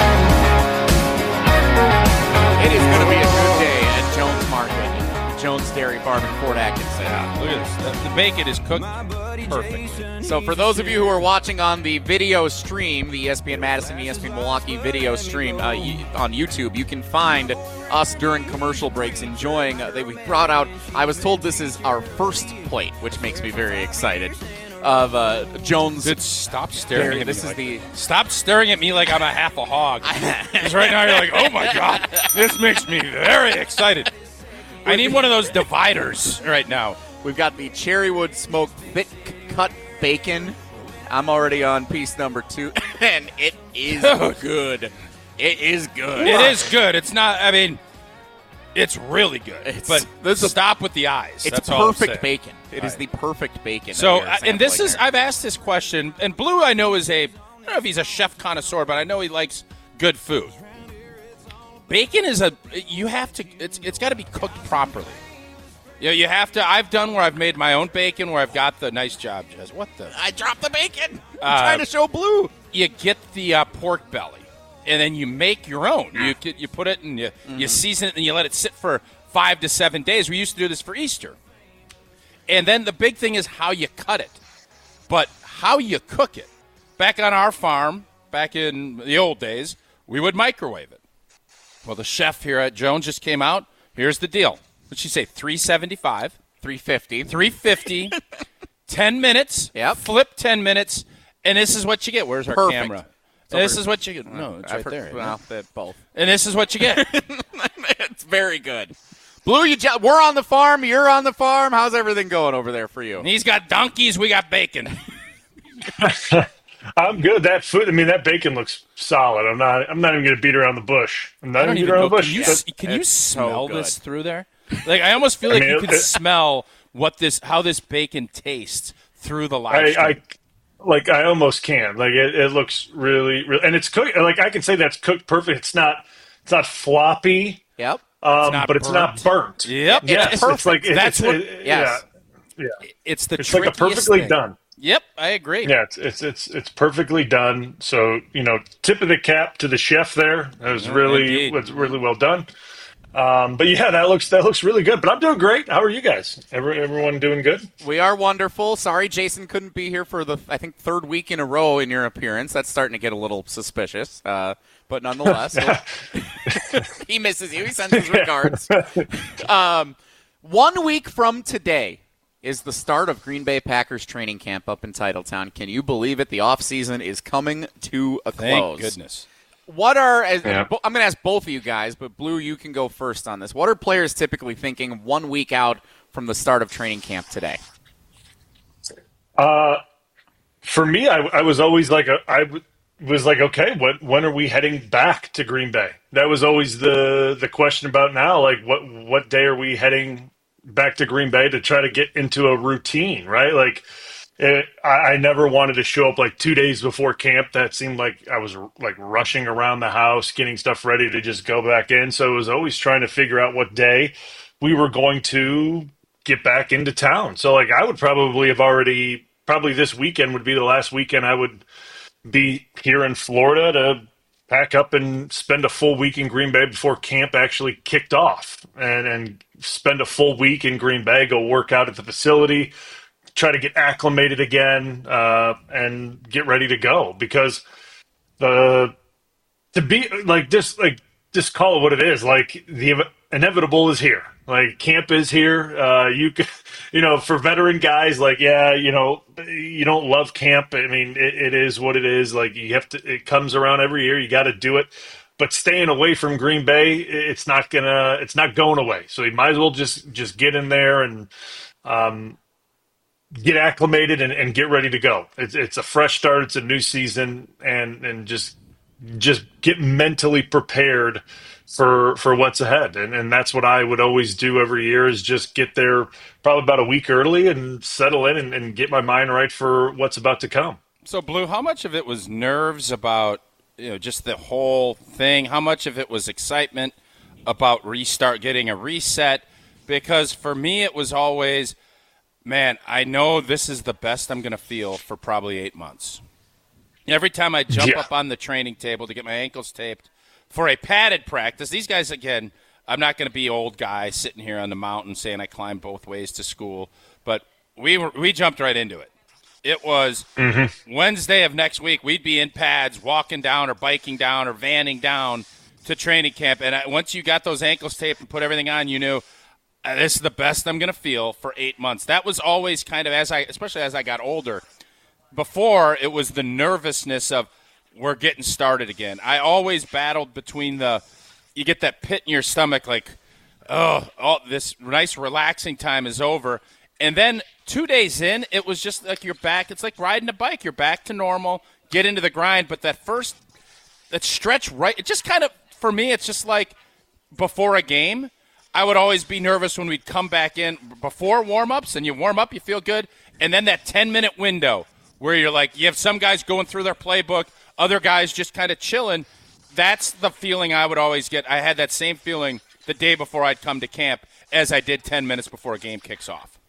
It is going to be a good day at Jones Market, Jones Dairy Farm in Fort Atkinson. Yeah, look at this. The, the bacon is cooked perfect. So for those of you who are watching on the video stream, the E S P N Madison, E S P N Milwaukee video stream uh, y- on YouTube, you can find us during commercial breaks enjoying. Uh, they we brought out. I was told this is our first plate, which makes me very excited. Of uh, Jones. Dude, stop staring Dairy. at This me. is like, the. Stop staring at me like I'm a half a hog. Because right now you're like, oh my God, this makes me very excited. I need one of those dividers right now. We've got the Cherrywood smoked thick cut bacon. I'm already on piece number two, and it is good. It is good. It is good. It's not, I mean, it's really good. It's- but this is- stop with the eyes. It's That's all I'm perfect saying. bacon. It is Right. the perfect bacon. So, that we are uh, and this sampling is, here. I've asked this question, and Blue I know is a, I don't know if he's a chef connoisseur, but I know he likes good food. Bacon is a, you have to, it's it's got to be cooked properly. You know, you have to, I've done where I've made my own bacon, where I've got the, nice job, Jez. What the? I dropped the bacon. I'm Uh, trying to show Blue. You get the uh, pork belly, and then you make your own. You get- you put it and you, you season it, and you let it sit for five to seven days. We used to do this for Easter. And then the big thing is how you cut it. But how you cook it. Back on our farm, back in the old days, we would microwave it. Well, the chef here at Jones just came out. Here's the deal. What'd she say, three seventy-five? three fifty. three fifty. ten minutes. Yep. Flip ten minutes. And this is what you get. Where's our Perfect. camera? And this is what you get. No, it's right heard, there. Well, both. And this is what you get. It's very good. Blue, you je- we're on the farm. You're on the farm. How's everything going over there for you? And he's got donkeys. We got bacon. I'm good. That food, I mean, that bacon looks solid. I'm not. I'm not even going to beat around the bush. I'm not I don't even even beat around know. the bush. Can you, But- can you It's so smell good. this through there? Like I almost feel I like mean, you it- can it- smell what this, how this bacon tastes through the live I, stream. I like. I almost can. Like it, it looks really, really, and it's cooked. Like I can say that's cooked perfect. It's not. It's not floppy. Yep. Um, not but it's not burnt. Yep. Yes, It's it's, like it, That's it's, what- it- yes. Yeah, yeah. It's the It's like a trickiest perfectly thing. done. Yep, I agree. Yeah, it's, it's it's it's perfectly done. So you know, tip of the cap to the chef there. That was Yeah, really indeed. was really well done. Um, but yeah, that looks that looks really good. But I'm doing great. How are you guys? Every, everyone doing good? We are wonderful. Sorry, Jason couldn't be here for the, I think, third week in a row in your appearance. That's starting to get a little suspicious. Uh, but nonetheless, he misses you. He sends his regards. Um, one week from today is the start of Green Bay Packers training camp up in Titletown. Can you believe it? The offseason is coming to a Thank close. goodness. What are, as, Yeah. I'm going to ask both of you guys, but Blue, you can go first on this. What are players typically thinking one week out from the start of training camp today? Uh, for me, I, I was always like a, I w- was like, okay, what when are we heading back to Green Bay? That was always the the question about now. Like, what what day are we heading back to Green Bay to try to get into a routine? Right, like. It, I, I never wanted to show up like two days before camp. That seemed like I was like rushing around the house, getting stuff ready to just go back in. So it was always trying to figure out what day we were going to get back into town. So like I would probably have already, probably this weekend would be the last weekend I would be here in Florida to pack up and spend a full week in Green Bay before camp actually kicked off, and, and spend a full week in Green Bay, go work out at the facility, try to get acclimated again, uh, and get ready to go. Because the to be like just like just call it what it is. Like the inevitable is here. Like camp is here. Uh, you can, you know, for veteran guys, like yeah, you know, you don't love camp. I mean, it, it is what it is. Like you have to. It comes around every year. You got to do it. But staying away from Green Bay, it's not gonna. It's not going away. So you might as well just just get in there and. Um, get acclimated and, and get ready to go. It's, it's a fresh start. It's a new season, and, and just just get mentally prepared for for what's ahead. And, and that's what I would always do every year is just get there probably about a week early and settle in and, and get my mind right for what's about to come. So, Blue, how much of it was nerves about you know just the whole thing? How much of it was excitement about restart, getting a reset? Because for me, it was always – man, I know this is the best I'm going to feel for probably eight months. Every time I jump Yeah. up on the training table to get my ankles taped for a padded practice, these guys, again, I'm not going to be old guy sitting here on the mountain saying I climbed both ways to school, but we were, we jumped right into it. It was mm-hmm. Wednesday of next week, we'd be in pads, walking down or biking down or vanning down to training camp, and I, once you got those ankles taped and put everything on, you knew – Uh, this is the best I'm going to feel for eight months. That was always kind of, as I, especially as I got older. Before, it was the nervousness of we're getting started again. I always battled between the, you get that pit in your stomach like, oh, all this nice relaxing time is over. And then two days in, it was just like you're back. It's like riding a bike. You're back to normal, get into the grind. But that first, that stretch right, it just kind of, for me, it's just like before a game. I would always be nervous when we'd come back in before warm-ups, and you warm up, you feel good, and then that ten-minute window where you're like, you have some guys going through their playbook, other guys just kind of chilling. That's the feeling I would always get. I had that same feeling the day before I'd come to camp as I did ten minutes before a game kicks off.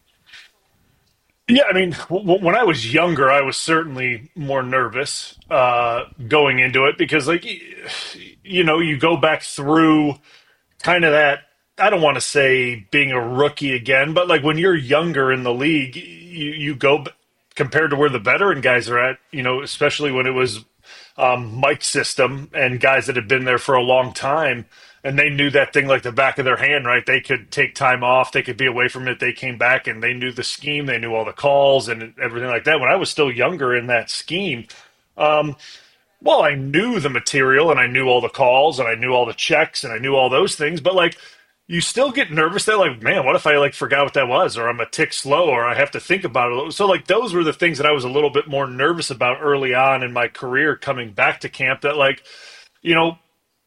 Yeah, I mean, w- when I was younger, I was certainly more nervous uh, going into it because, like, you know, you go back through kind of that I don't want to say being a rookie again, but like when you're younger in the league, you, you go compared to where the veteran guys are at, you know, especially when it was um, Mike's system and guys that had been there for a long time and they knew that thing like the back of their hand, right? They could take time off. They could be away from it. They came back and they knew the scheme. They knew all the calls and everything like that. When I was still younger in that scheme, um, well, I knew the material and I knew all the calls and I knew all the checks and I knew all those things, but like, you still get nervous that like, man, what if I like forgot what that was, or I'm a tick slow, or I have to think about it. So like those were the things that I was a little bit more nervous about early on in my career coming back to camp, that like, you know,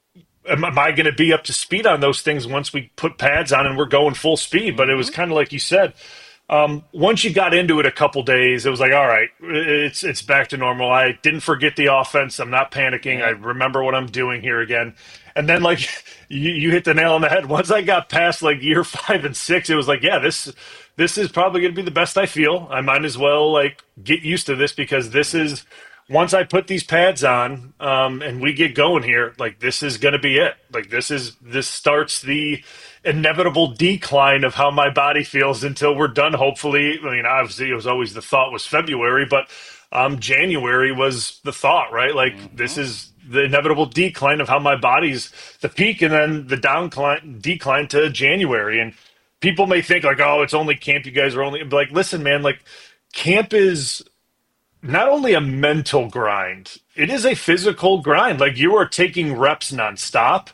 am, am I going to be up to speed on those things once we put pads on and we're going full speed? But it was kind of like you said, um, once you got into it a couple days, it was like, all right, it's, it's back to normal. I didn't forget the offense. I'm not panicking. I remember what I'm doing here again. And then, like, you, you hit the nail on the head. Once I got past, like, year five and six, it was like, yeah, this this is probably going to be the best I feel. I might as well, like, get used to this because this is – once I put these pads on um, and we get going here, like, this is going to be it. Like, this is – this starts the inevitable decline of how my body feels until we're done, hopefully. I mean, obviously, it was always the thought was February, but um, January was the thought, right? Like, mm-hmm. this is – the inevitable decline of how my body's the peak and then the downcline decline to January. And people may think like, oh, it's only camp. You guys are only like, listen, man, like camp is not only a mental grind, it is a physical grind. Like you are taking reps nonstop.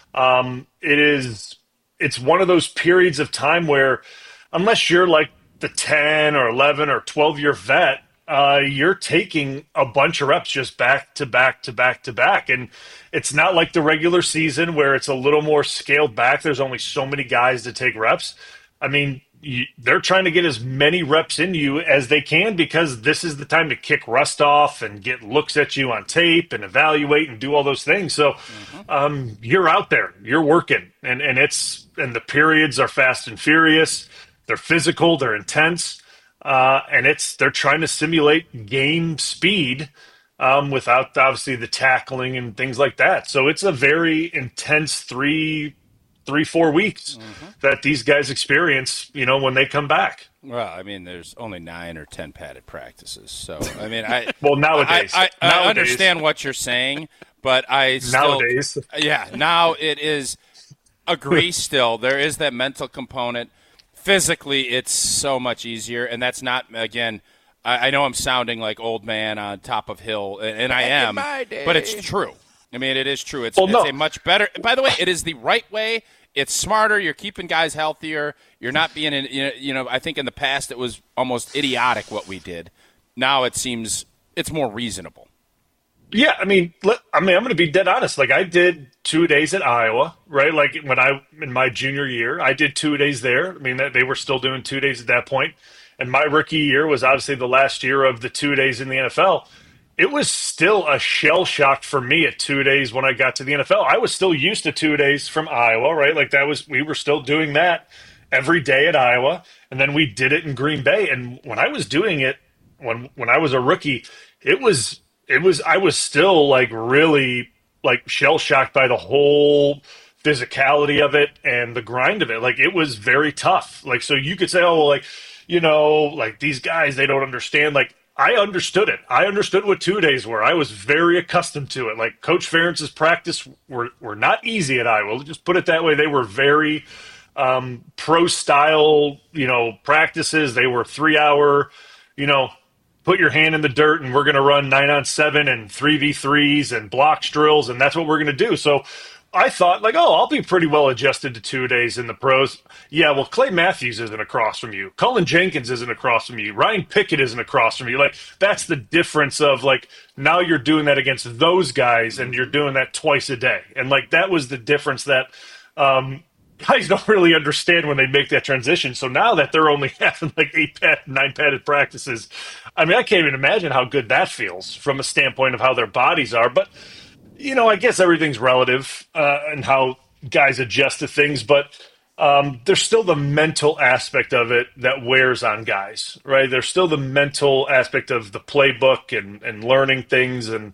Um, it is, it's one of those periods of time where unless you're like the ten or eleven or twelve year vet, Uh, you're taking a bunch of reps just back to back to back to back. And it's not like the regular season where it's a little more scaled back. There's only so many guys to take reps. I mean, you, they're trying to get as many reps in you as they can because this is the time to kick rust off and get looks at you on tape and evaluate and do all those things. So mm-hmm. um, you're out there, you're working, and, and it's and the periods are fast and furious. They're physical, they're intense. Uh, and it's they're trying to simulate game speed um, without obviously the tackling and things like that. So it's a very intense three, three, four weeks mm-hmm. that these guys experience. You know, when they come back. Well, I mean, there's only nine or ten padded practices. So I mean, I well nowadays I, I, nowadays. I understand what you're saying, but I still, nowadays yeah now it is agree. Still, there is that mental component. Physically, it's so much easier, and that's not, again, I, I know I'm sounding like old man on top of hill, and, and I am, but it's true. I mean, it is true. It's, well, no. it's a much better – by the way, it is the right way. It's smarter. You're keeping guys healthier. You're not being in you know, – you know, I think in the past it was almost idiotic what we did. Now it seems it's more reasonable. Yeah, I mean, let, I mean, I'm going to be dead honest. Like, I did two days at Iowa, right? Like, when I in my junior year, I did two days there. I mean, that they were still doing two days at that point. And my rookie year was obviously the last year of the two days in the N F L. It was still a shell shock for me at two days when I got to the N F L. I was still used to two days from Iowa, right? Like, that was we were still doing that every day at Iowa, and then we did it in Green Bay. And when I was doing it, when when I was a rookie, it was. It was, I was still like really like shell shocked by the whole physicality of it and the grind of it. Like it was very tough. Like, so you could say, oh, well, like, you know, like these guys, they don't understand. Like I understood it. I understood what two days were. I was very accustomed to it. Like Coach Ferentz's practice were, were not easy at Iowa. Just put it that way. They were very um, pro style, you know, practices. They were three hour, you know, put your hand in the dirt and we're going to run nine on seven and three v threes and blocks drills. And that's what we're going to do. So I thought like, oh, I'll be pretty well adjusted to two days in the pros. Yeah. Well, Clay Matthews isn't across from you. Cullen Jenkins isn't across from you. Ryan Pickett isn't across from you. Like that's the difference of like, now you're doing that against those guys and you're doing that twice a day. And like, that was the difference that, um, guys don't really understand when they make that transition. So now that they're only having like eight pad, nine padded practices, I mean, I can't even imagine how good that feels from a standpoint of how their bodies are. But, you know, I guess everything's relative uh, and how guys adjust to things. But um, there's still the mental aspect of it that wears on guys, right? There's still the mental aspect of the playbook and, and learning things. And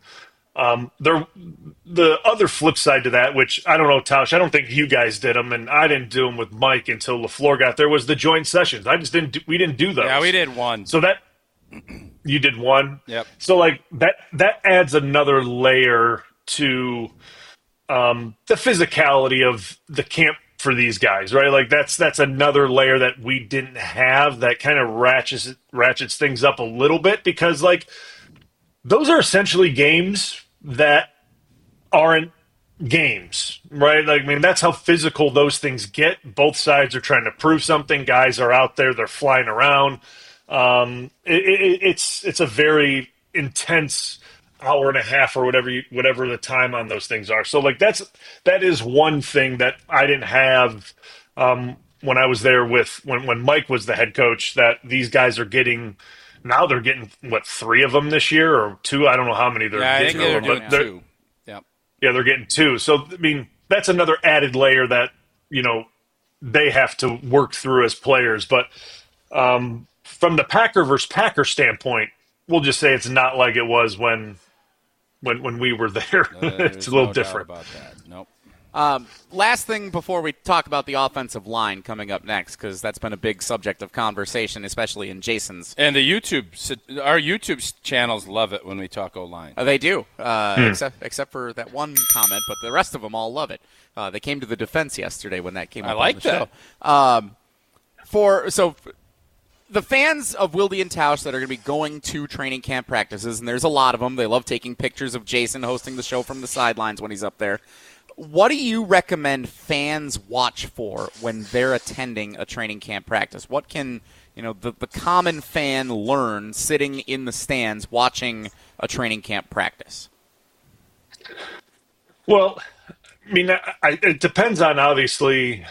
Um, there, the other flip side to that, which I don't know, Tausch, I don't think you guys did them, and I didn't do them with Mike until LaFleur got there, was the joint sessions. I just didn't, do, we didn't do those. Yeah, we did one. So that, you did one? Yep. So like that, that adds another layer to um, the physicality of the camp for these guys, right? Like that's, that's another layer that we didn't have that kind of ratchets, ratchets things up a little bit, because like, those are essentially games that aren't games, right? Like, I mean, that's how physical those things get. Both sides are trying to prove something. Guys are out there; they're flying around. Um, it, it, it's it's a very intense hour and a half or whatever you, whatever the time on those things are. So, like, that's that is one thing that I didn't have um, when I was there with when when Mike was the head coach. That these guys are getting. Now they're getting, what, three of them this year or two? I don't know how many they're yeah, getting. I think they're them, doing two. Yep. Yeah, they're getting two. So, I mean, that's another added layer that, you know, they have to work through as players. But um, from the Packer versus Packer standpoint, we'll just say it's not like it was when when when we were there. Uh, it's a little no different. Doubt about that. Nope. Um, last thing before we talk about the offensive line coming up next, because that's been a big subject of conversation, especially in Jason's. And the YouTube, our YouTube channels love it when we talk O-line. Uh, they do, uh, Hmm. except except for that one comment, but the rest of them all love it. Uh, they came to the defense yesterday when that came up I like on the that. show. Um, for so. The fans of Wilde and Tausch that are going to be going to training camp practices, and there's a lot of them. They love taking pictures of Jason hosting the show from the sidelines when he's up there. What do you recommend fans watch for when they're attending a training camp practice? What can you know the, the common fan learn sitting in the stands watching a training camp practice? Well, I mean, I, I, it depends on obviously,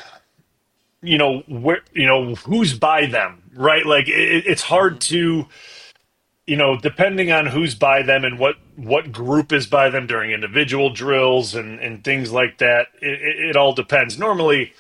you know, where you know who's by them, right? Like it, it's hard to, you know, depending on who's by them and what what group is by them during individual drills and and things like that. It, it, it all depends. Normally,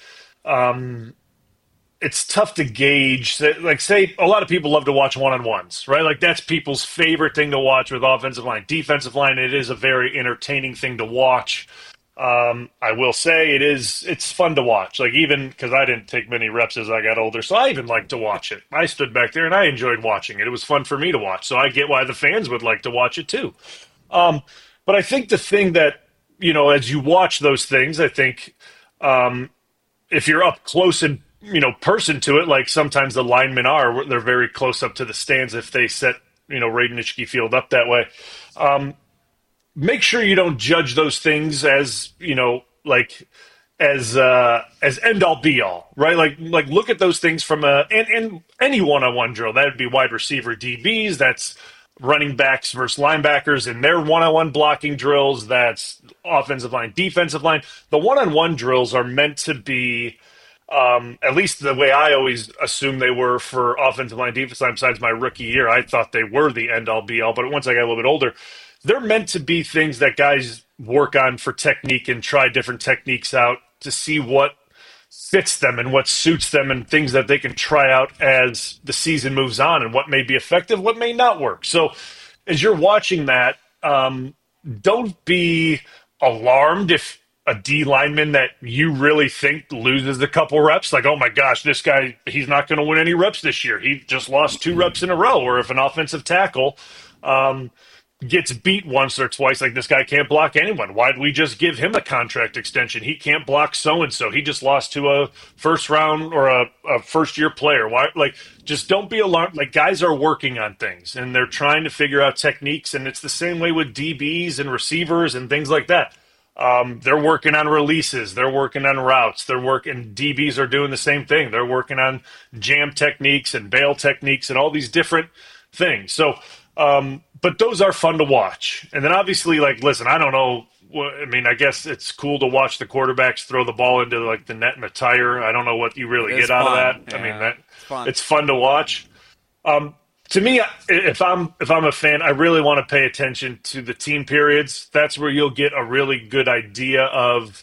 um, it's tough to gauge. Like, say, a lot of people love to watch one-on-ones, right? Like, that's people's favorite thing to watch with offensive line. Defensive line, it is a very entertaining thing to watch. Um, I will say it is, it's fun to watch. Like, even because I didn't take many reps as I got older, so I even liked to watch it. I stood back there and I enjoyed watching it. It was fun for me to watch. So I get why the fans would like to watch it too. Um, but I think the thing that, you know, as you watch those things, I think um, if you're up close and, you know, person to it, like sometimes the linemen are, they're very close up to the stands if they set, you know, Radnički Field up that way. Um, make sure you don't judge those things as, you know, like as uh, as end all be all, right? Like like look at those things from a and, and any one on one drill. That would be wide receiver D Bs. That's running backs versus linebackers in their one on one blocking drills. That's offensive line, defensive line. The one on one drills are meant to be. Um, at least the way I always assumed they were for offensive line, defensive line, besides my rookie year, I thought they were the end-all, be-all. But once I got a little bit older, they're meant to be things that guys work on for technique and try different techniques out to see what fits them and what suits them and things that they can try out as the season moves on and what may be effective, what may not work. So as you're watching that, um, don't be alarmed if a D lineman that you really think loses a couple reps, like, oh my gosh, this guy, he's not going to win any reps this year. He just lost two reps in a row. Or if an offensive tackle um, gets beat once or twice, like this guy can't block anyone. Why'd we just give him a contract extension? He can't block so-and-so. He just lost to a first round or a, a first year player. Why? Like, just don't be alarmed. Like, guys are working on things and they're trying to figure out techniques. And it's the same way with D Bs and receivers and things like that. Um, they're working on releases. They're working on routes. They're working. D Bs are doing the same thing. They're working on jam techniques and bail techniques and all these different things. So, um, but those are fun to watch. And then obviously, like, listen, I don't know. I mean, I guess it's cool to watch the quarterbacks throw the ball into like the net and the tire. I don't know what you really It is get out fun. of that. Yeah, I mean, that it's fun. it's fun to watch. Um, to me, if I'm if I'm a fan, I really want to pay attention to the team periods. That's where you'll get a really good idea of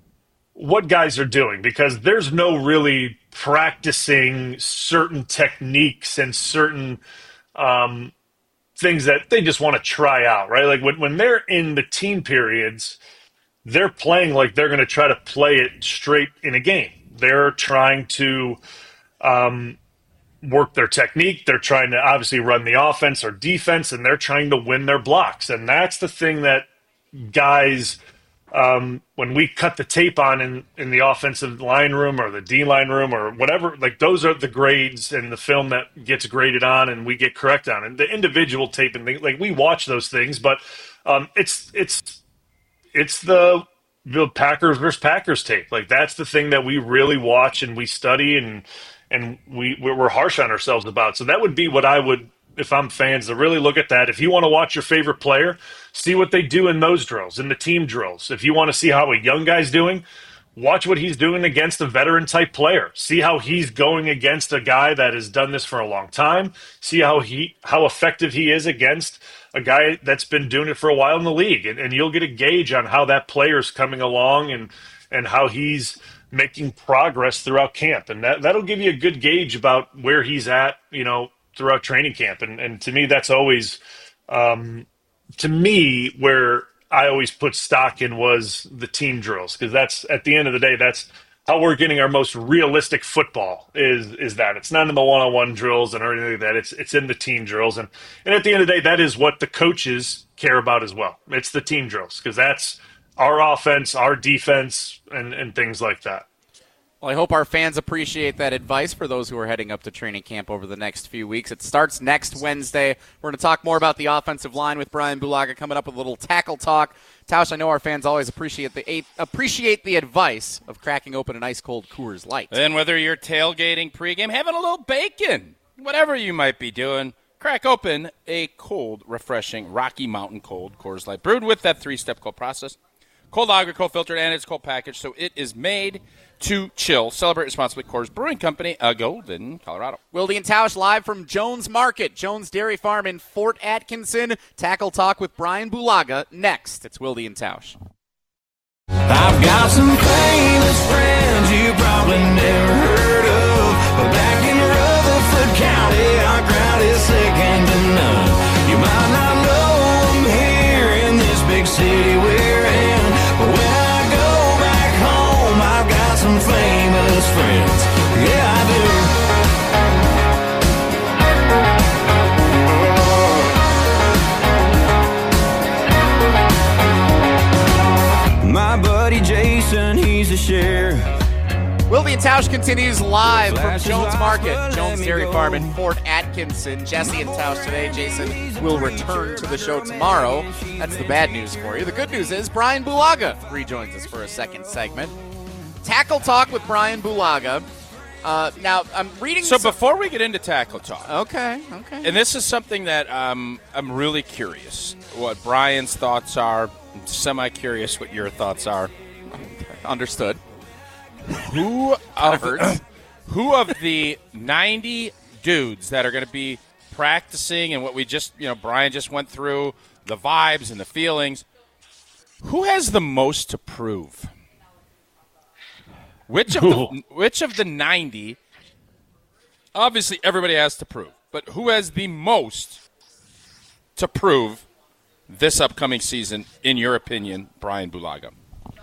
what guys are doing, because there's no really practicing certain techniques and certain um, things that they just want to try out, right? Like when, when they're in the team periods, they're playing like they're going to try to play it straight in a game. They're trying to um, work their technique. They're trying to obviously run the offense or defense, and they're trying to win their blocks. And that's the thing that guys, um, when we cut the tape on in, in the offensive line room or the D-line room or whatever, like those are the grades and the film that gets graded on and we get correct on. And the individual tape, and things, like we watch those things, but um, it's it's it's the the Packers versus Packers tape. Like that's the thing that we really watch and we study and and we we're harsh on ourselves about. So that would be what I would, if I'm fans, to really look at that. If you want to watch your favorite player, see what they do in those drills, in the team drills. If you want to see how a young guy's doing, watch what he's doing against a veteran type player. See how he's going against a guy that has done this for a long time. See how he how effective he is against a guy that's been doing it for a while in the league. And, and you'll get a gauge on how that player's coming along and and how he's making progress throughout camp. And that, that'll give you a good gauge about where he's at, you know, throughout training camp. And, and to me, that's always, um, to me, where I always put stock in was the team drills. Because that's, at the end of the day, that's how we're getting our most realistic football is is that. It's not in the one-on-one drills and anything like that. It's it's in the team drills. And, and at the end of the day, that is what the coaches care about as well. It's the team drills because that's our offense, our defense, and, and things like that. Well, I hope our fans appreciate that advice for those who are heading up to training camp over the next few weeks. It starts next Wednesday. We're going to talk more about the offensive line with Brian Bulaga coming up with a little tackle talk. Tausch, I know our fans always appreciate the appreciate the advice of cracking open an ice-cold Coors Light. And whether you're tailgating pregame, having a little bacon, whatever you might be doing, crack open a cold, refreshing Rocky Mountain Cold Coors Light, brewed with that three-step cold process. Cold lager, cold filtered, and it's cold packaged, so it is made to chill. Celebrate responsibly. Coors Brewing Company, uh, Golden, Colorado. Wilde and Tausch live from Jones Market, Jones Dairy Farm in Fort Atkinson. Tackle Talk with Brian Bulaga next. It's Wilde and Tausch. I've got some famous friends you probably never heard of, but back in Rutherford County, our crowd is second to none. You might not know them here in this big city we're in, but when I go back home, I've got some famous friends. Yeah, I do. My buddy Jason, he's a sheriff. Wilde and Tausch continues live from Jones Market, Jones Dairy Farm in Fort Atkinson. Jesse and Tausch today. Jason will return to the show tomorrow. That's the bad news for you. The good news is Brian Bulaga rejoins us for a second segment. Tackle Talk with Brian Bulaga. Uh, now, I'm reading... So some- before we get into Tackle Talk... Okay, okay. And this is something that um, I'm really curious what Brian's thoughts are. I'm semi-curious what your thoughts are. Understood. Who of, who of the ninety dudes that are going to be practicing and what we just, you know, Brian just went through, the vibes and the feelings, who has the most to prove? Which of the, which of the ninety, obviously everybody has to prove, but who has the most to prove this upcoming season, in your opinion, Brian Bulaga?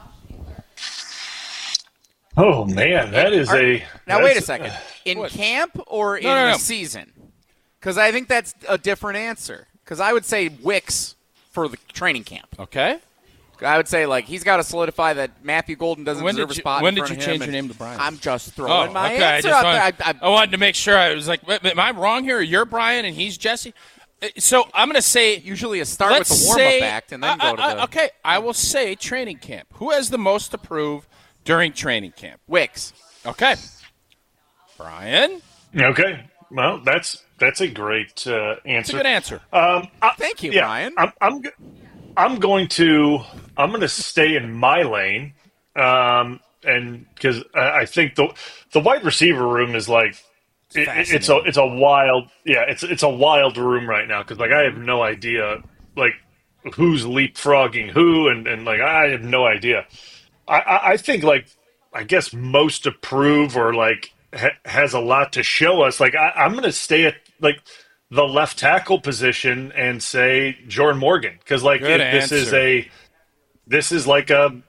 Oh, man, that is Are, a... Now, wait a second. In What? camp or in No, no, the no. season? Because I think that's a different answer. Because I would say Wicks for the training camp. Okay. I would say, like, he's got to solidify that Matthew Golden doesn't When deserve did a you- spot when in did front you of change him, your and name to Brian? I'm just throwing Oh, my okay. I, answer just out there. wanted, I, I, I wanted to make sure. I was like, wait, am I wrong here? You're Brian and he's Jesse? Uh, So I'm going to say... usually a start let's with the warm-up say, act and then uh, go to uh, the Okay, I will say training camp. Who has the most to prove during training camp? Wicks. Okay. Brian? Okay, well, that's that's a great uh, That's a answer. good answer. Um, I, Thank you, yeah, Brian. I'm, I'm, go- I'm going to I'm going to stay in my lane, um, and because I, I think the the wide receiver room is like it, it's a it's a wild yeah it's it's a wild room right now because like I have no idea like who's leapfrogging who and, and like I have no idea. I, I, I think like I guess most to prove or like ha- has a lot to show us. Like I, I'm going to stay at like the left tackle position and say Jordan Morgan, because like Good it, this is answer. a this is like a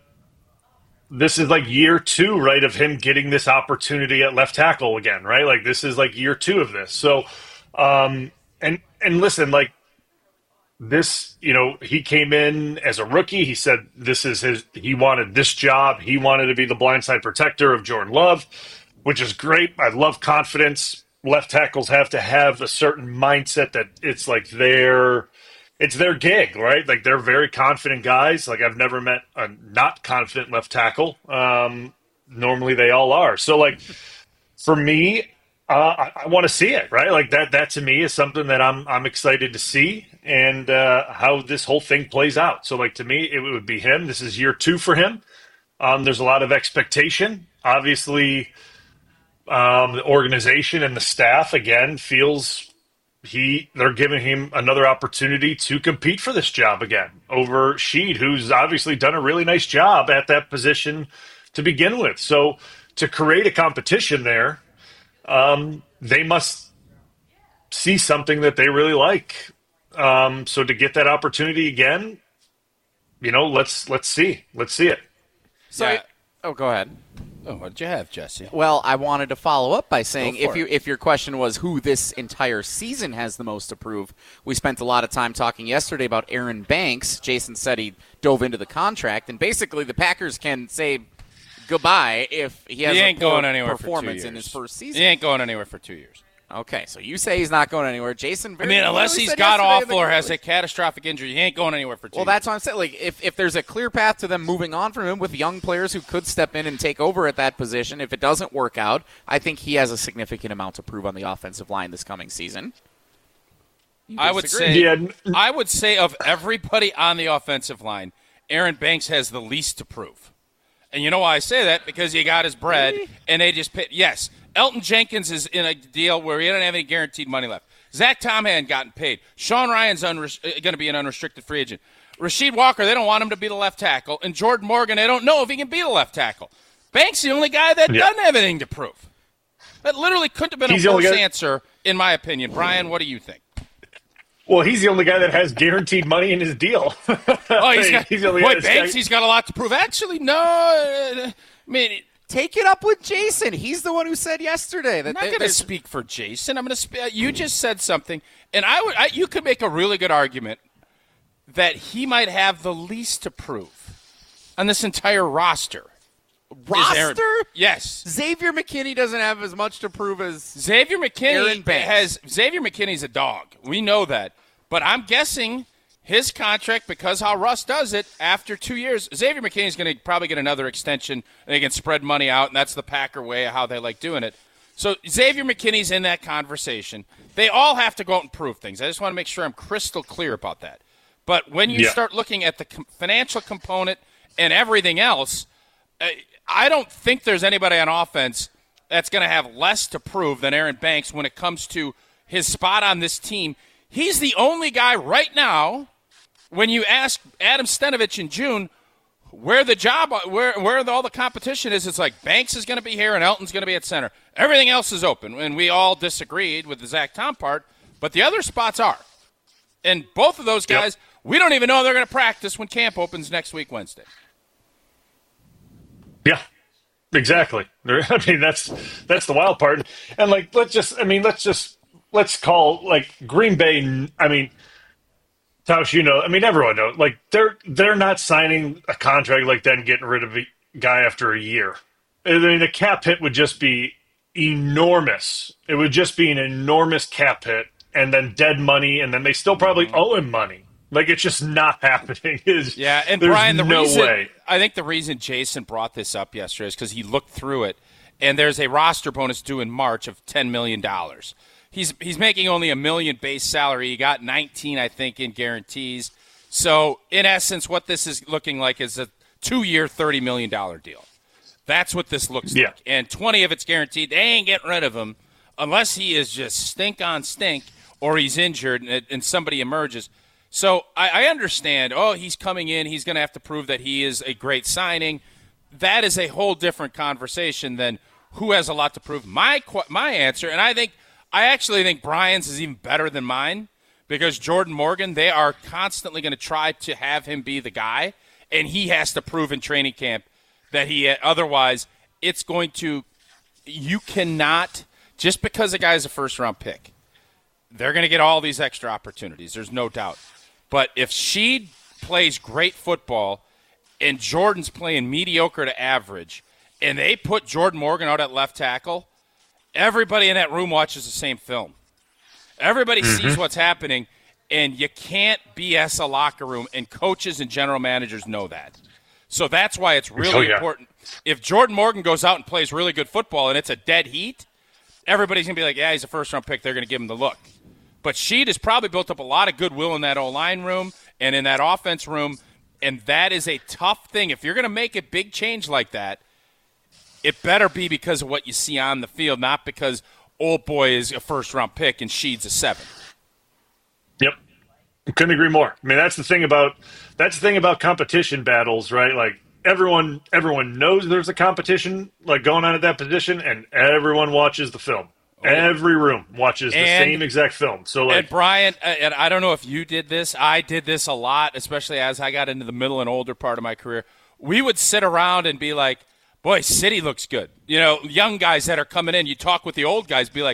this is like year two, right, of him getting this opportunity at left tackle again, right? Like this is like year two of this. So, um, and and listen, like this, you know, he came in as a rookie. He said this is his. He wanted this job. He wanted to be the blindside protector of Jordan Love, which is great. I love confidence. Left tackles have to have a certain mindset that it's like their it's their gig, right? Like they're very confident guys. Like I've never met a not confident left tackle. Um, normally they all are. So like for me, uh, I, I want to see it, right? Like that that to me is something that I'm I'm excited to see and uh, how this whole thing plays out. So like to me, it would be him. This is year two for him. Um, there's a lot of expectation, obviously. Um, the organization and the staff again feels he they're giving him another opportunity to compete for this job again over Sheed, who's obviously done a really nice job at that position to begin with. So to create a competition there, um, they must see something that they really like. Um, so to get that opportunity again, you know, let's let's see, let's see it. So, Yeah. I- oh, go ahead. Oh, what'd you have, Jesse? Well, I wanted to follow up by saying Go for if you it. if your question was who this entire season has the most to prove, we spent a lot of time talking yesterday about Aaron Banks. Jason said he dove into the contract, and basically the Packers can say goodbye if he has He a ain't poor going anywhere performance for two in years. his first He season. ain't going anywhere for two years. Okay, so you say he's not going anywhere. Jason, I very mean, unless clearly he's said god yesterday awful that- or has a catastrophic injury, he ain't going anywhere for two Well, years. that's what I'm saying. Like, if, if there's a clear path to them moving on from him with young players who could step in and take over at that position, if it doesn't work out, I think he has a significant amount to prove on the offensive line this coming season. You I would disagree. say, Yeah, n- I would say of everybody on the offensive line, Aaron Banks has the least to prove. And you know why I say that? Because he got his bread, and they just paid. Yes, Elton Jenkins is in a deal where he doesn't have any guaranteed money left. Zach Tom hadn't gotten paid. Sean Ryan's unre- going to be an unrestricted free agent. Rasheed Walker, they don't want him to be the left tackle. And Jordan Morgan, they don't know if he can be the left tackle. Banks the only guy that Yeah. doesn't have anything to prove. That literally couldn't have been He's a the only worse guy- answer, in my opinion. Brian, what do you think? Well, he's the only guy that has guaranteed money in his deal. Oh, he's got, He's the only boy, guy that's Banks, got- he's got a lot to prove. Actually, no. uh, I mean, Take it up with Jason. He's the one who said yesterday that I'm not they- going to there's- speak for Jason. I'm going to. Sp- you just said something, and I would. I, you could make a really good argument that he might have the least to prove on this entire roster. Is Aaron- roster. Yes. Xavier McKinney doesn't have as much to prove as Xavier Aaron McKinney Banks. has Xavier McKinney's a dog. We know that. But I'm guessing his contract, because how Russ does it, after two years, Xavier McKinney's going to probably get another extension, and they can spread money out, and that's the Packer way of how they like doing it. So Xavier McKinney's in that conversation. They all have to go out and prove things. I just want to make sure I'm crystal clear about that. But when you Yeah. start looking at the com- financial component and everything else, uh, I don't think there's anybody on offense that's going to have less to prove than Aaron Banks when it comes to his spot on this team. He's the only guy right now, when you ask Adam Stenovich in June where the job, where where the, all the competition is, it's like Banks is going to be here and Elton's going to be at center. Everything else is open, and we all disagreed with the Zach Tom part, but the other spots are. And both of those guys, Yep. we don't even know they're going to practice when camp opens next week Wednesday. Yeah, exactly. There- I mean, that's that's the wild part. And like, let's just, I mean, let's just let's call like Green Bay. I mean, Tausch, you know, I mean, everyone knows. Like, they're they're not signing a contract like that and getting rid of a guy after a year. I mean, the cap hit would just be enormous. It would just be an enormous cap hit, and then dead money, and then they still probably owe him money. Like, it's just not happening. It's, Yeah, and there's Brian, the no reason way. I think the reason Jason brought this up yesterday is because he looked through it, and there's a roster bonus due in March of ten million dollars. He's he's making only a million base salary. He got nineteen, I think, in guarantees. So, in essence, what this is looking like is a two-year, thirty million dollars deal. That's what this looks Yeah. like. And twenty of it's guaranteed. They ain't getting rid of him unless he is just stink on stink or he's injured and, and somebody emerges. So I, I understand, oh, he's coming in. He's going to have to prove that he is a great signing. That is a whole different conversation than who has a lot to prove. My qu- my answer, and I think I actually think Brian's is even better than mine because Jordan Morgan, they are constantly going to try to have him be the guy, and he has to prove in training camp that he – otherwise, it's going to – you cannot – just because a guy is a first-round pick, they're going to get all these extra opportunities. There's no doubt. But if Sheed plays great football and Jordan's playing mediocre to average and they put Jordan Morgan out at left tackle – everybody in that room watches the same film. Everybody mm-hmm. sees what's happening, and you can't B S a locker room, and coaches and general managers know that. So that's why it's really oh, yeah. important. If Jordan Morgan goes out and plays really good football and it's a dead heat, everybody's going to be like, yeah, he's a first-round pick. They're going to give him the look. But Sheed has probably built up a lot of goodwill in that O-line room and in that offense room, and that is a tough thing. If you're going to make a big change like that, it better be because of what you see on the field, not because old boy is a first-round pick and Sheed's a seven. Yep, couldn't agree more. I mean, that's the thing about that's the thing about competition battles, right? Like everyone, everyone knows there's a competition like going on at that position, and everyone watches the film. Oh. Every room watches the and, same exact film. So, like, and Brian, and I don't know if you did this. I did this a lot, especially as I got into the middle and older part of my career. We would sit around and be like, boy, City looks good. You know, young guys that are coming in, you talk with the old guys, be like,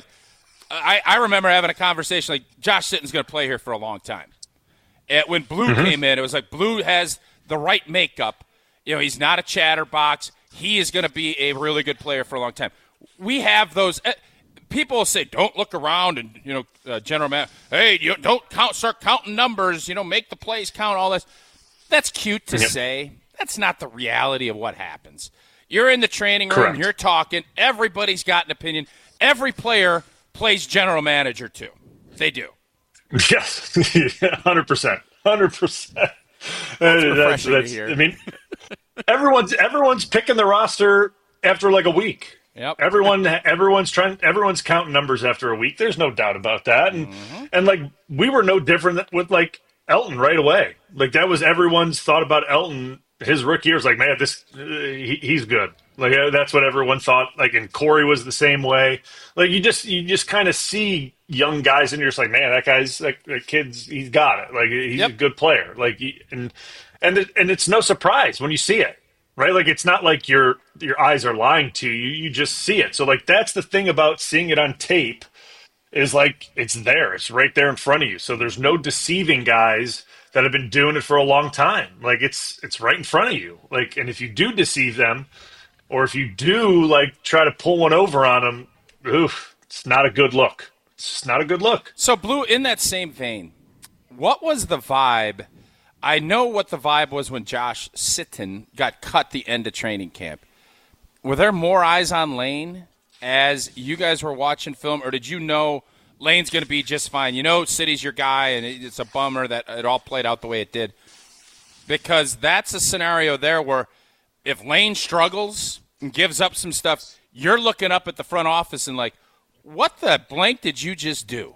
I, I remember having a conversation like, Josh Sitton's going to play here for a long time. And when Blue mm-hmm. came in, it was like, Blue has the right makeup. You know, he's not a chatterbox. He is going to be a really good player for a long time. We have those uh, – people will say, don't look around and, you know, uh, general man, hey, you don't count, start counting numbers, you know, make the plays count, all this. That's cute to yep. say. That's not the reality of what happens. You're in the training room. Correct. You're talking. Everybody's got an opinion. Every player plays general manager, too. They do. Yes, one hundred percent. one hundred percent. That's refreshing that's, that's, to hear. I mean, everyone's everyone's picking the roster after like a week. Yep. Everyone, everyone's trying. Everyone's counting numbers after a week. There's no doubt about that. And mm-hmm. and like we were no different with like Elton right away. Like that was everyone's thought about Elton. His rookie year was like, man, this uh, he, he's good. Like uh, that's what everyone thought. Like, and Corey was the same way. Like you just you just kind of see young guys, and you're just like, man, that guy's like the kid's he's got it. Like he's yep. a good player. Like he, and and it, and it's no surprise when you see it, right? Like it's not like your your eyes are lying to you. You just see it. So like that's the thing about seeing it on tape is like it's there. It's right there in front of you. So there's no deceiving guys that have been doing it for a long time. Like it's it's right in front of you. Like, and if you do deceive them, or if you do like try to pull one over on them, oof, it's not a good look. It's just not a good look. So, Blue, in that same vein, what was the vibe? I know what the vibe was when Josh Sitton got cut the end of training camp. Were there more eyes on Lane as you guys were watching film, or did you know Lane's going to be just fine? You know City's your guy, and it's a bummer that it all played out the way it did. Because that's a scenario there where if Lane struggles and gives up some stuff, you're looking up at the front office and like, what the blank did you just do?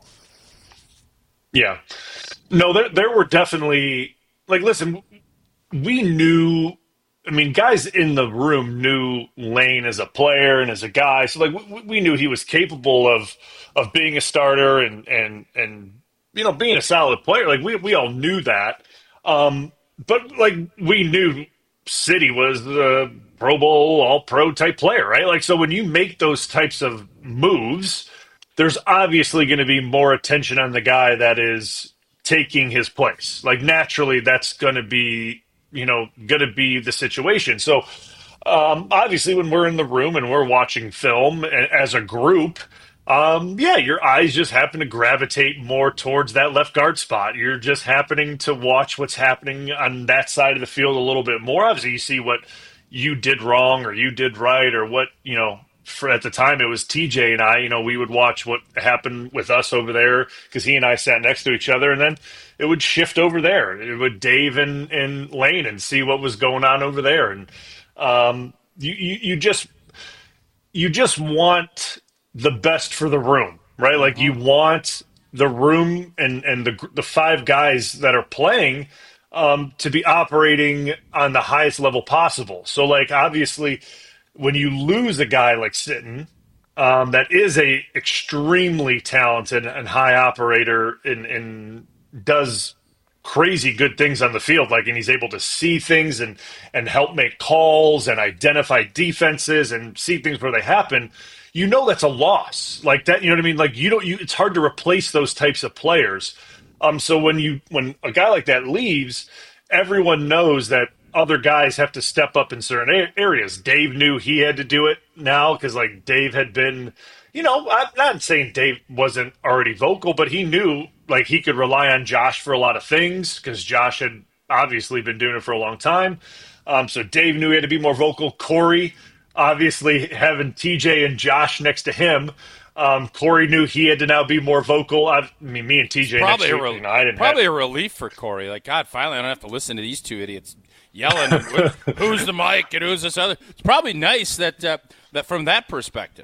Yeah. No, there, there were definitely – like, listen, we knew – I mean, guys in the room knew Lane as a player and as a guy. So, like, we, we knew he was capable of of being a starter and, and, and you know, being a solid player. Like, we, we all knew that. Um, but, like, we knew City was the Pro Bowl, all-pro type player, right? Like, so when you make those types of moves, there's obviously going to be more attention on the guy that is taking his place. Like, naturally, that's going to be, you know, going to be the situation. So, um, obviously, when we're in the room and we're watching film as a group, um, yeah, your eyes just happen to gravitate more towards that left guard spot. You're just happening to watch what's happening on that side of the field a little bit more. Obviously, you see what you did wrong or you did right, or what, you know, for at the time it was T J and I, you know, we would watch what happened with us over there because he and I sat next to each other, and then it would shift over there. It would Dave and, and Lane and see what was going on over there. And um, you, you, you just you just want the best for the room, right? Like you want the room and, and the the five guys that are playing um, to be operating on the highest level possible. So, like, obviously, when you lose a guy like Sitton, um, that is a extremely talented and high operator and, and does crazy good things on the field. Like, and he's able to see things and, and help make calls and identify defenses and see things where they happen. You know, that's a loss like that. You know what I mean? Like, you don't, you, it's hard to replace those types of players. Um, so when you, when a guy like that leaves, everyone knows that other guys have to step up in certain areas. Dave knew he had to do it now because, like, Dave had been, you know, I'm not saying Dave wasn't already vocal, but he knew, like, he could rely on Josh for a lot of things because Josh had obviously been doing it for a long time. Um, so Dave knew he had to be more vocal. Corey, obviously, having T J and Josh next to him, um, Corey knew he had to now be more vocal. I, I mean, me and T J probably next a week, rel- you know, I didn't probably have- a relief for Corey. Like, God, finally I don't have to listen to these two idiots yelling. Who's the mic and who's this other? It's probably nice that uh, that from that perspective.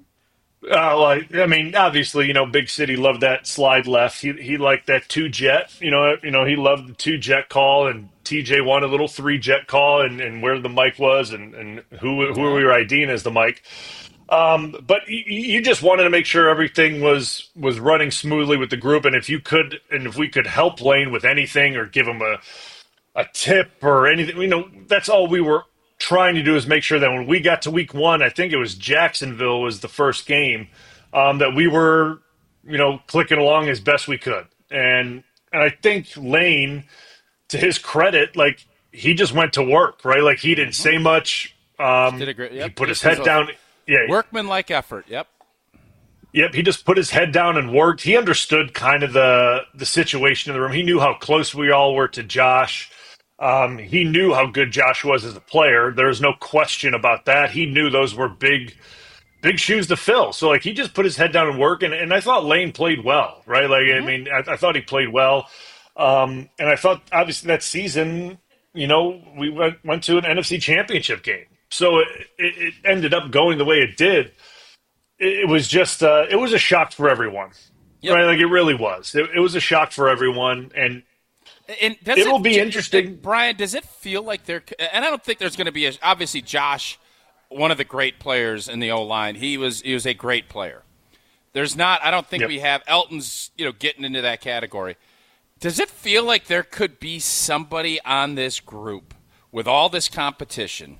Uh, like, I mean, obviously, you know, Big City loved that slide left. He he liked that two jet. You know, you know, he loved the two jet call, and T J wanted a little three jet call, and, and where the mic was, and, and who who we were IDing as the mic. Um, but you, you just wanted to make sure everything was was running smoothly with the group, and if you could, and if we could help Lane with anything or give him a a tip or anything, you know, that's all we were trying to do, is make sure that when we got to week one, I think it was Jacksonville was the first game, um, that we were, you know, clicking along as best we could. And and I think Lane, to his credit, like, he just went to work, right? Like, he didn't say much. Um, Did a great, yep. He put his This head is a down. Yeah, workman-like effort. Yep. Yep, he just put his head down and worked. He understood kind of the the situation in the room. He knew how close we all were to Josh. Um, he knew how good Josh was as a player. There's no question about that. He knew those were big, big shoes to fill. So, like, he just put his head down and work. And, and I thought Lane played well, right? Like, mm-hmm. I mean, I, I thought he played well. Um, and I thought, obviously, that season, you know, we went, went to an N F C championship game. So it, it, it ended up going the way it did. It, it was just, uh, it was a shock for everyone, yep. right? Like, it really was. It, it was a shock for everyone. And, And does It'll it, be interesting. Brian, does it feel like there – and I don't think there's going to be a – obviously, Josh, one of the great players in the O-line, he was he was a great player. There's not – I don't think yep. we have – Elton's, you know, getting into that category. Does it feel like there could be somebody on this group with all this competition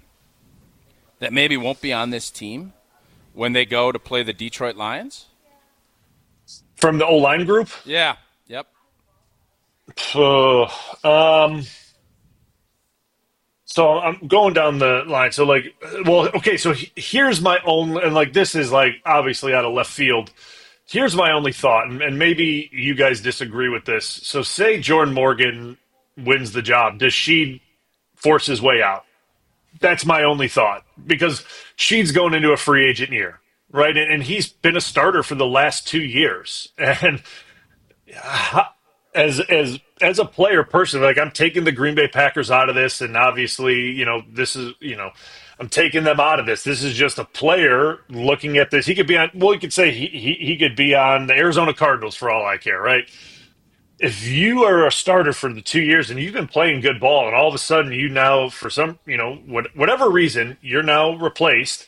that maybe won't be on this team when they go to play the Detroit Lions? From the O-line group? Yeah, yep. Uh, um, so I'm going down the line. So, like, well, okay, so he, here's my own, and, like, this is, like, obviously out of left field. Here's my only thought, and, and maybe you guys disagree with this. So say Jordan Morgan wins the job. Does Sheed force his way out? That's my only thought, because Sheed's going into a free agent year, right? And, and he's been a starter for the last two years. And uh, As as as a player personally, like, I'm taking the Green Bay Packers out of this, and obviously, you know, this is, you know, I'm taking them out of this. This is just a player looking at this. He could be on, well, you could say he, he, he could be on the Arizona Cardinals for all I care, right? If you are a starter for the two years and you've been playing good ball, and all of a sudden you now, for some, you know, what, whatever reason, you're now replaced,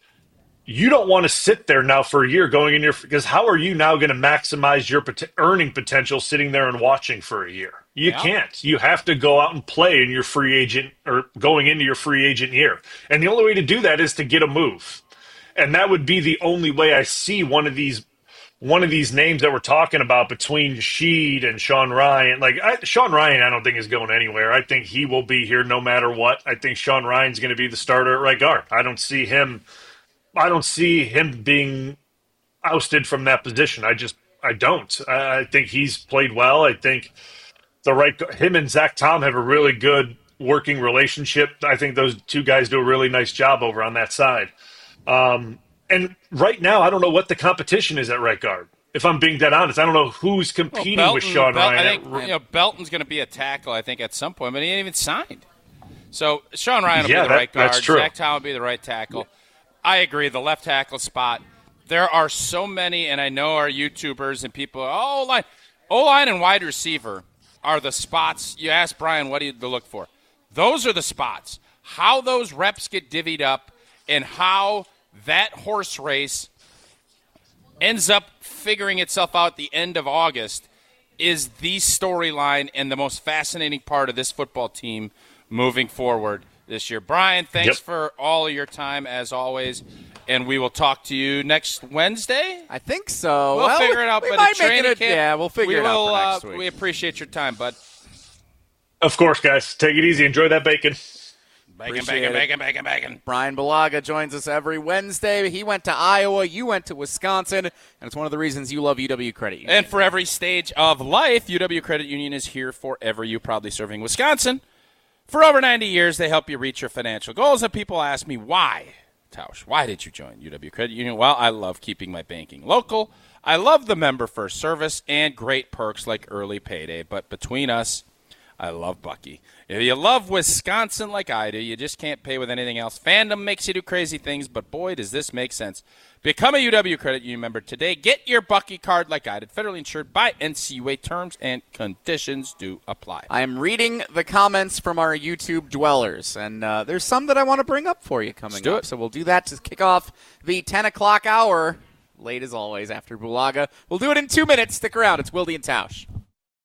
you don't want to sit there now for a year going in your, because how are you now going to maximize your pot- earning potential sitting there and watching for a year? You yeah. can't. You have to go out and play in your free agent, or going into your free agent year. And the only way to do that is to get a move. And that would be the only way I see one of these one of these names that we're talking about between Sheed and Sean Ryan. Like, I, Sean Ryan, I don't think is going anywhere. I think he will be here no matter what. I think Sean Ryan's going to be the starter at right guard. I don't see him I don't see him being ousted from that position. I just, I don't. I, I think he's played well. I think the right, him and Zach Tom have a really good working relationship. I think those two guys do a really nice job over on that side. Um, and right now, I don't know what the competition is at right guard. If I'm being dead honest, I don't know who's competing well, Belton, with Sean Bel- Ryan. I think you know, Belton's going to be a tackle, I think, at some point, but he ain't even signed. So Sean Ryan will yeah, be the that, right guard. That's true. Zach Tom will be the right tackle. I agree. The left tackle spot. There are so many, and I know our YouTubers and people. Oh, O-line, O-line and wide receiver are the spots. You ask Brian, what do you look for? Those are the spots. How those reps get divvied up, and how that horse race ends up figuring itself out at the end of August is the storyline and the most fascinating part of this football team moving forward this year. Brian, thanks Yep. for all of your time, as always, and we will talk to you next Wednesday. I think so. We'll well, figure it out we by might the make training it a, camp. Yeah, we'll figure we it out will, for next uh, week. We appreciate your time, bud. Of course, guys. Take it easy. Enjoy that bacon. Bacon, Appreciate bacon, it. bacon, bacon, bacon. Brian Balaga joins us every Wednesday. He went to Iowa, you went to Wisconsin, and it's one of the reasons you love U W Credit Union. And for every stage of life, U W Credit Union is here forever. You proudly serving Wisconsin. For over ninety years, they help you reach your financial goals. And people ask me, why, Tausch, why did you join U W Credit Union? Well, I love keeping my banking local. I love the member-first service and great perks like early payday. But between us, I love Bucky. If you love Wisconsin like I do, you just can't pay with anything else. Fandom makes you do crazy things, but boy, does this make sense. Become a U W Credit Union member today. Get your Bucky card like I did. Federally insured by N C U A. Terms and conditions do apply. I am reading the comments from our YouTube dwellers, and uh, there's some that I want to bring up for you coming Let's do up. it. So we'll do that to kick off the ten o'clock hour, late as always after Bulaga. We'll do it in two minutes. Stick around. It's Wilde and Tausch.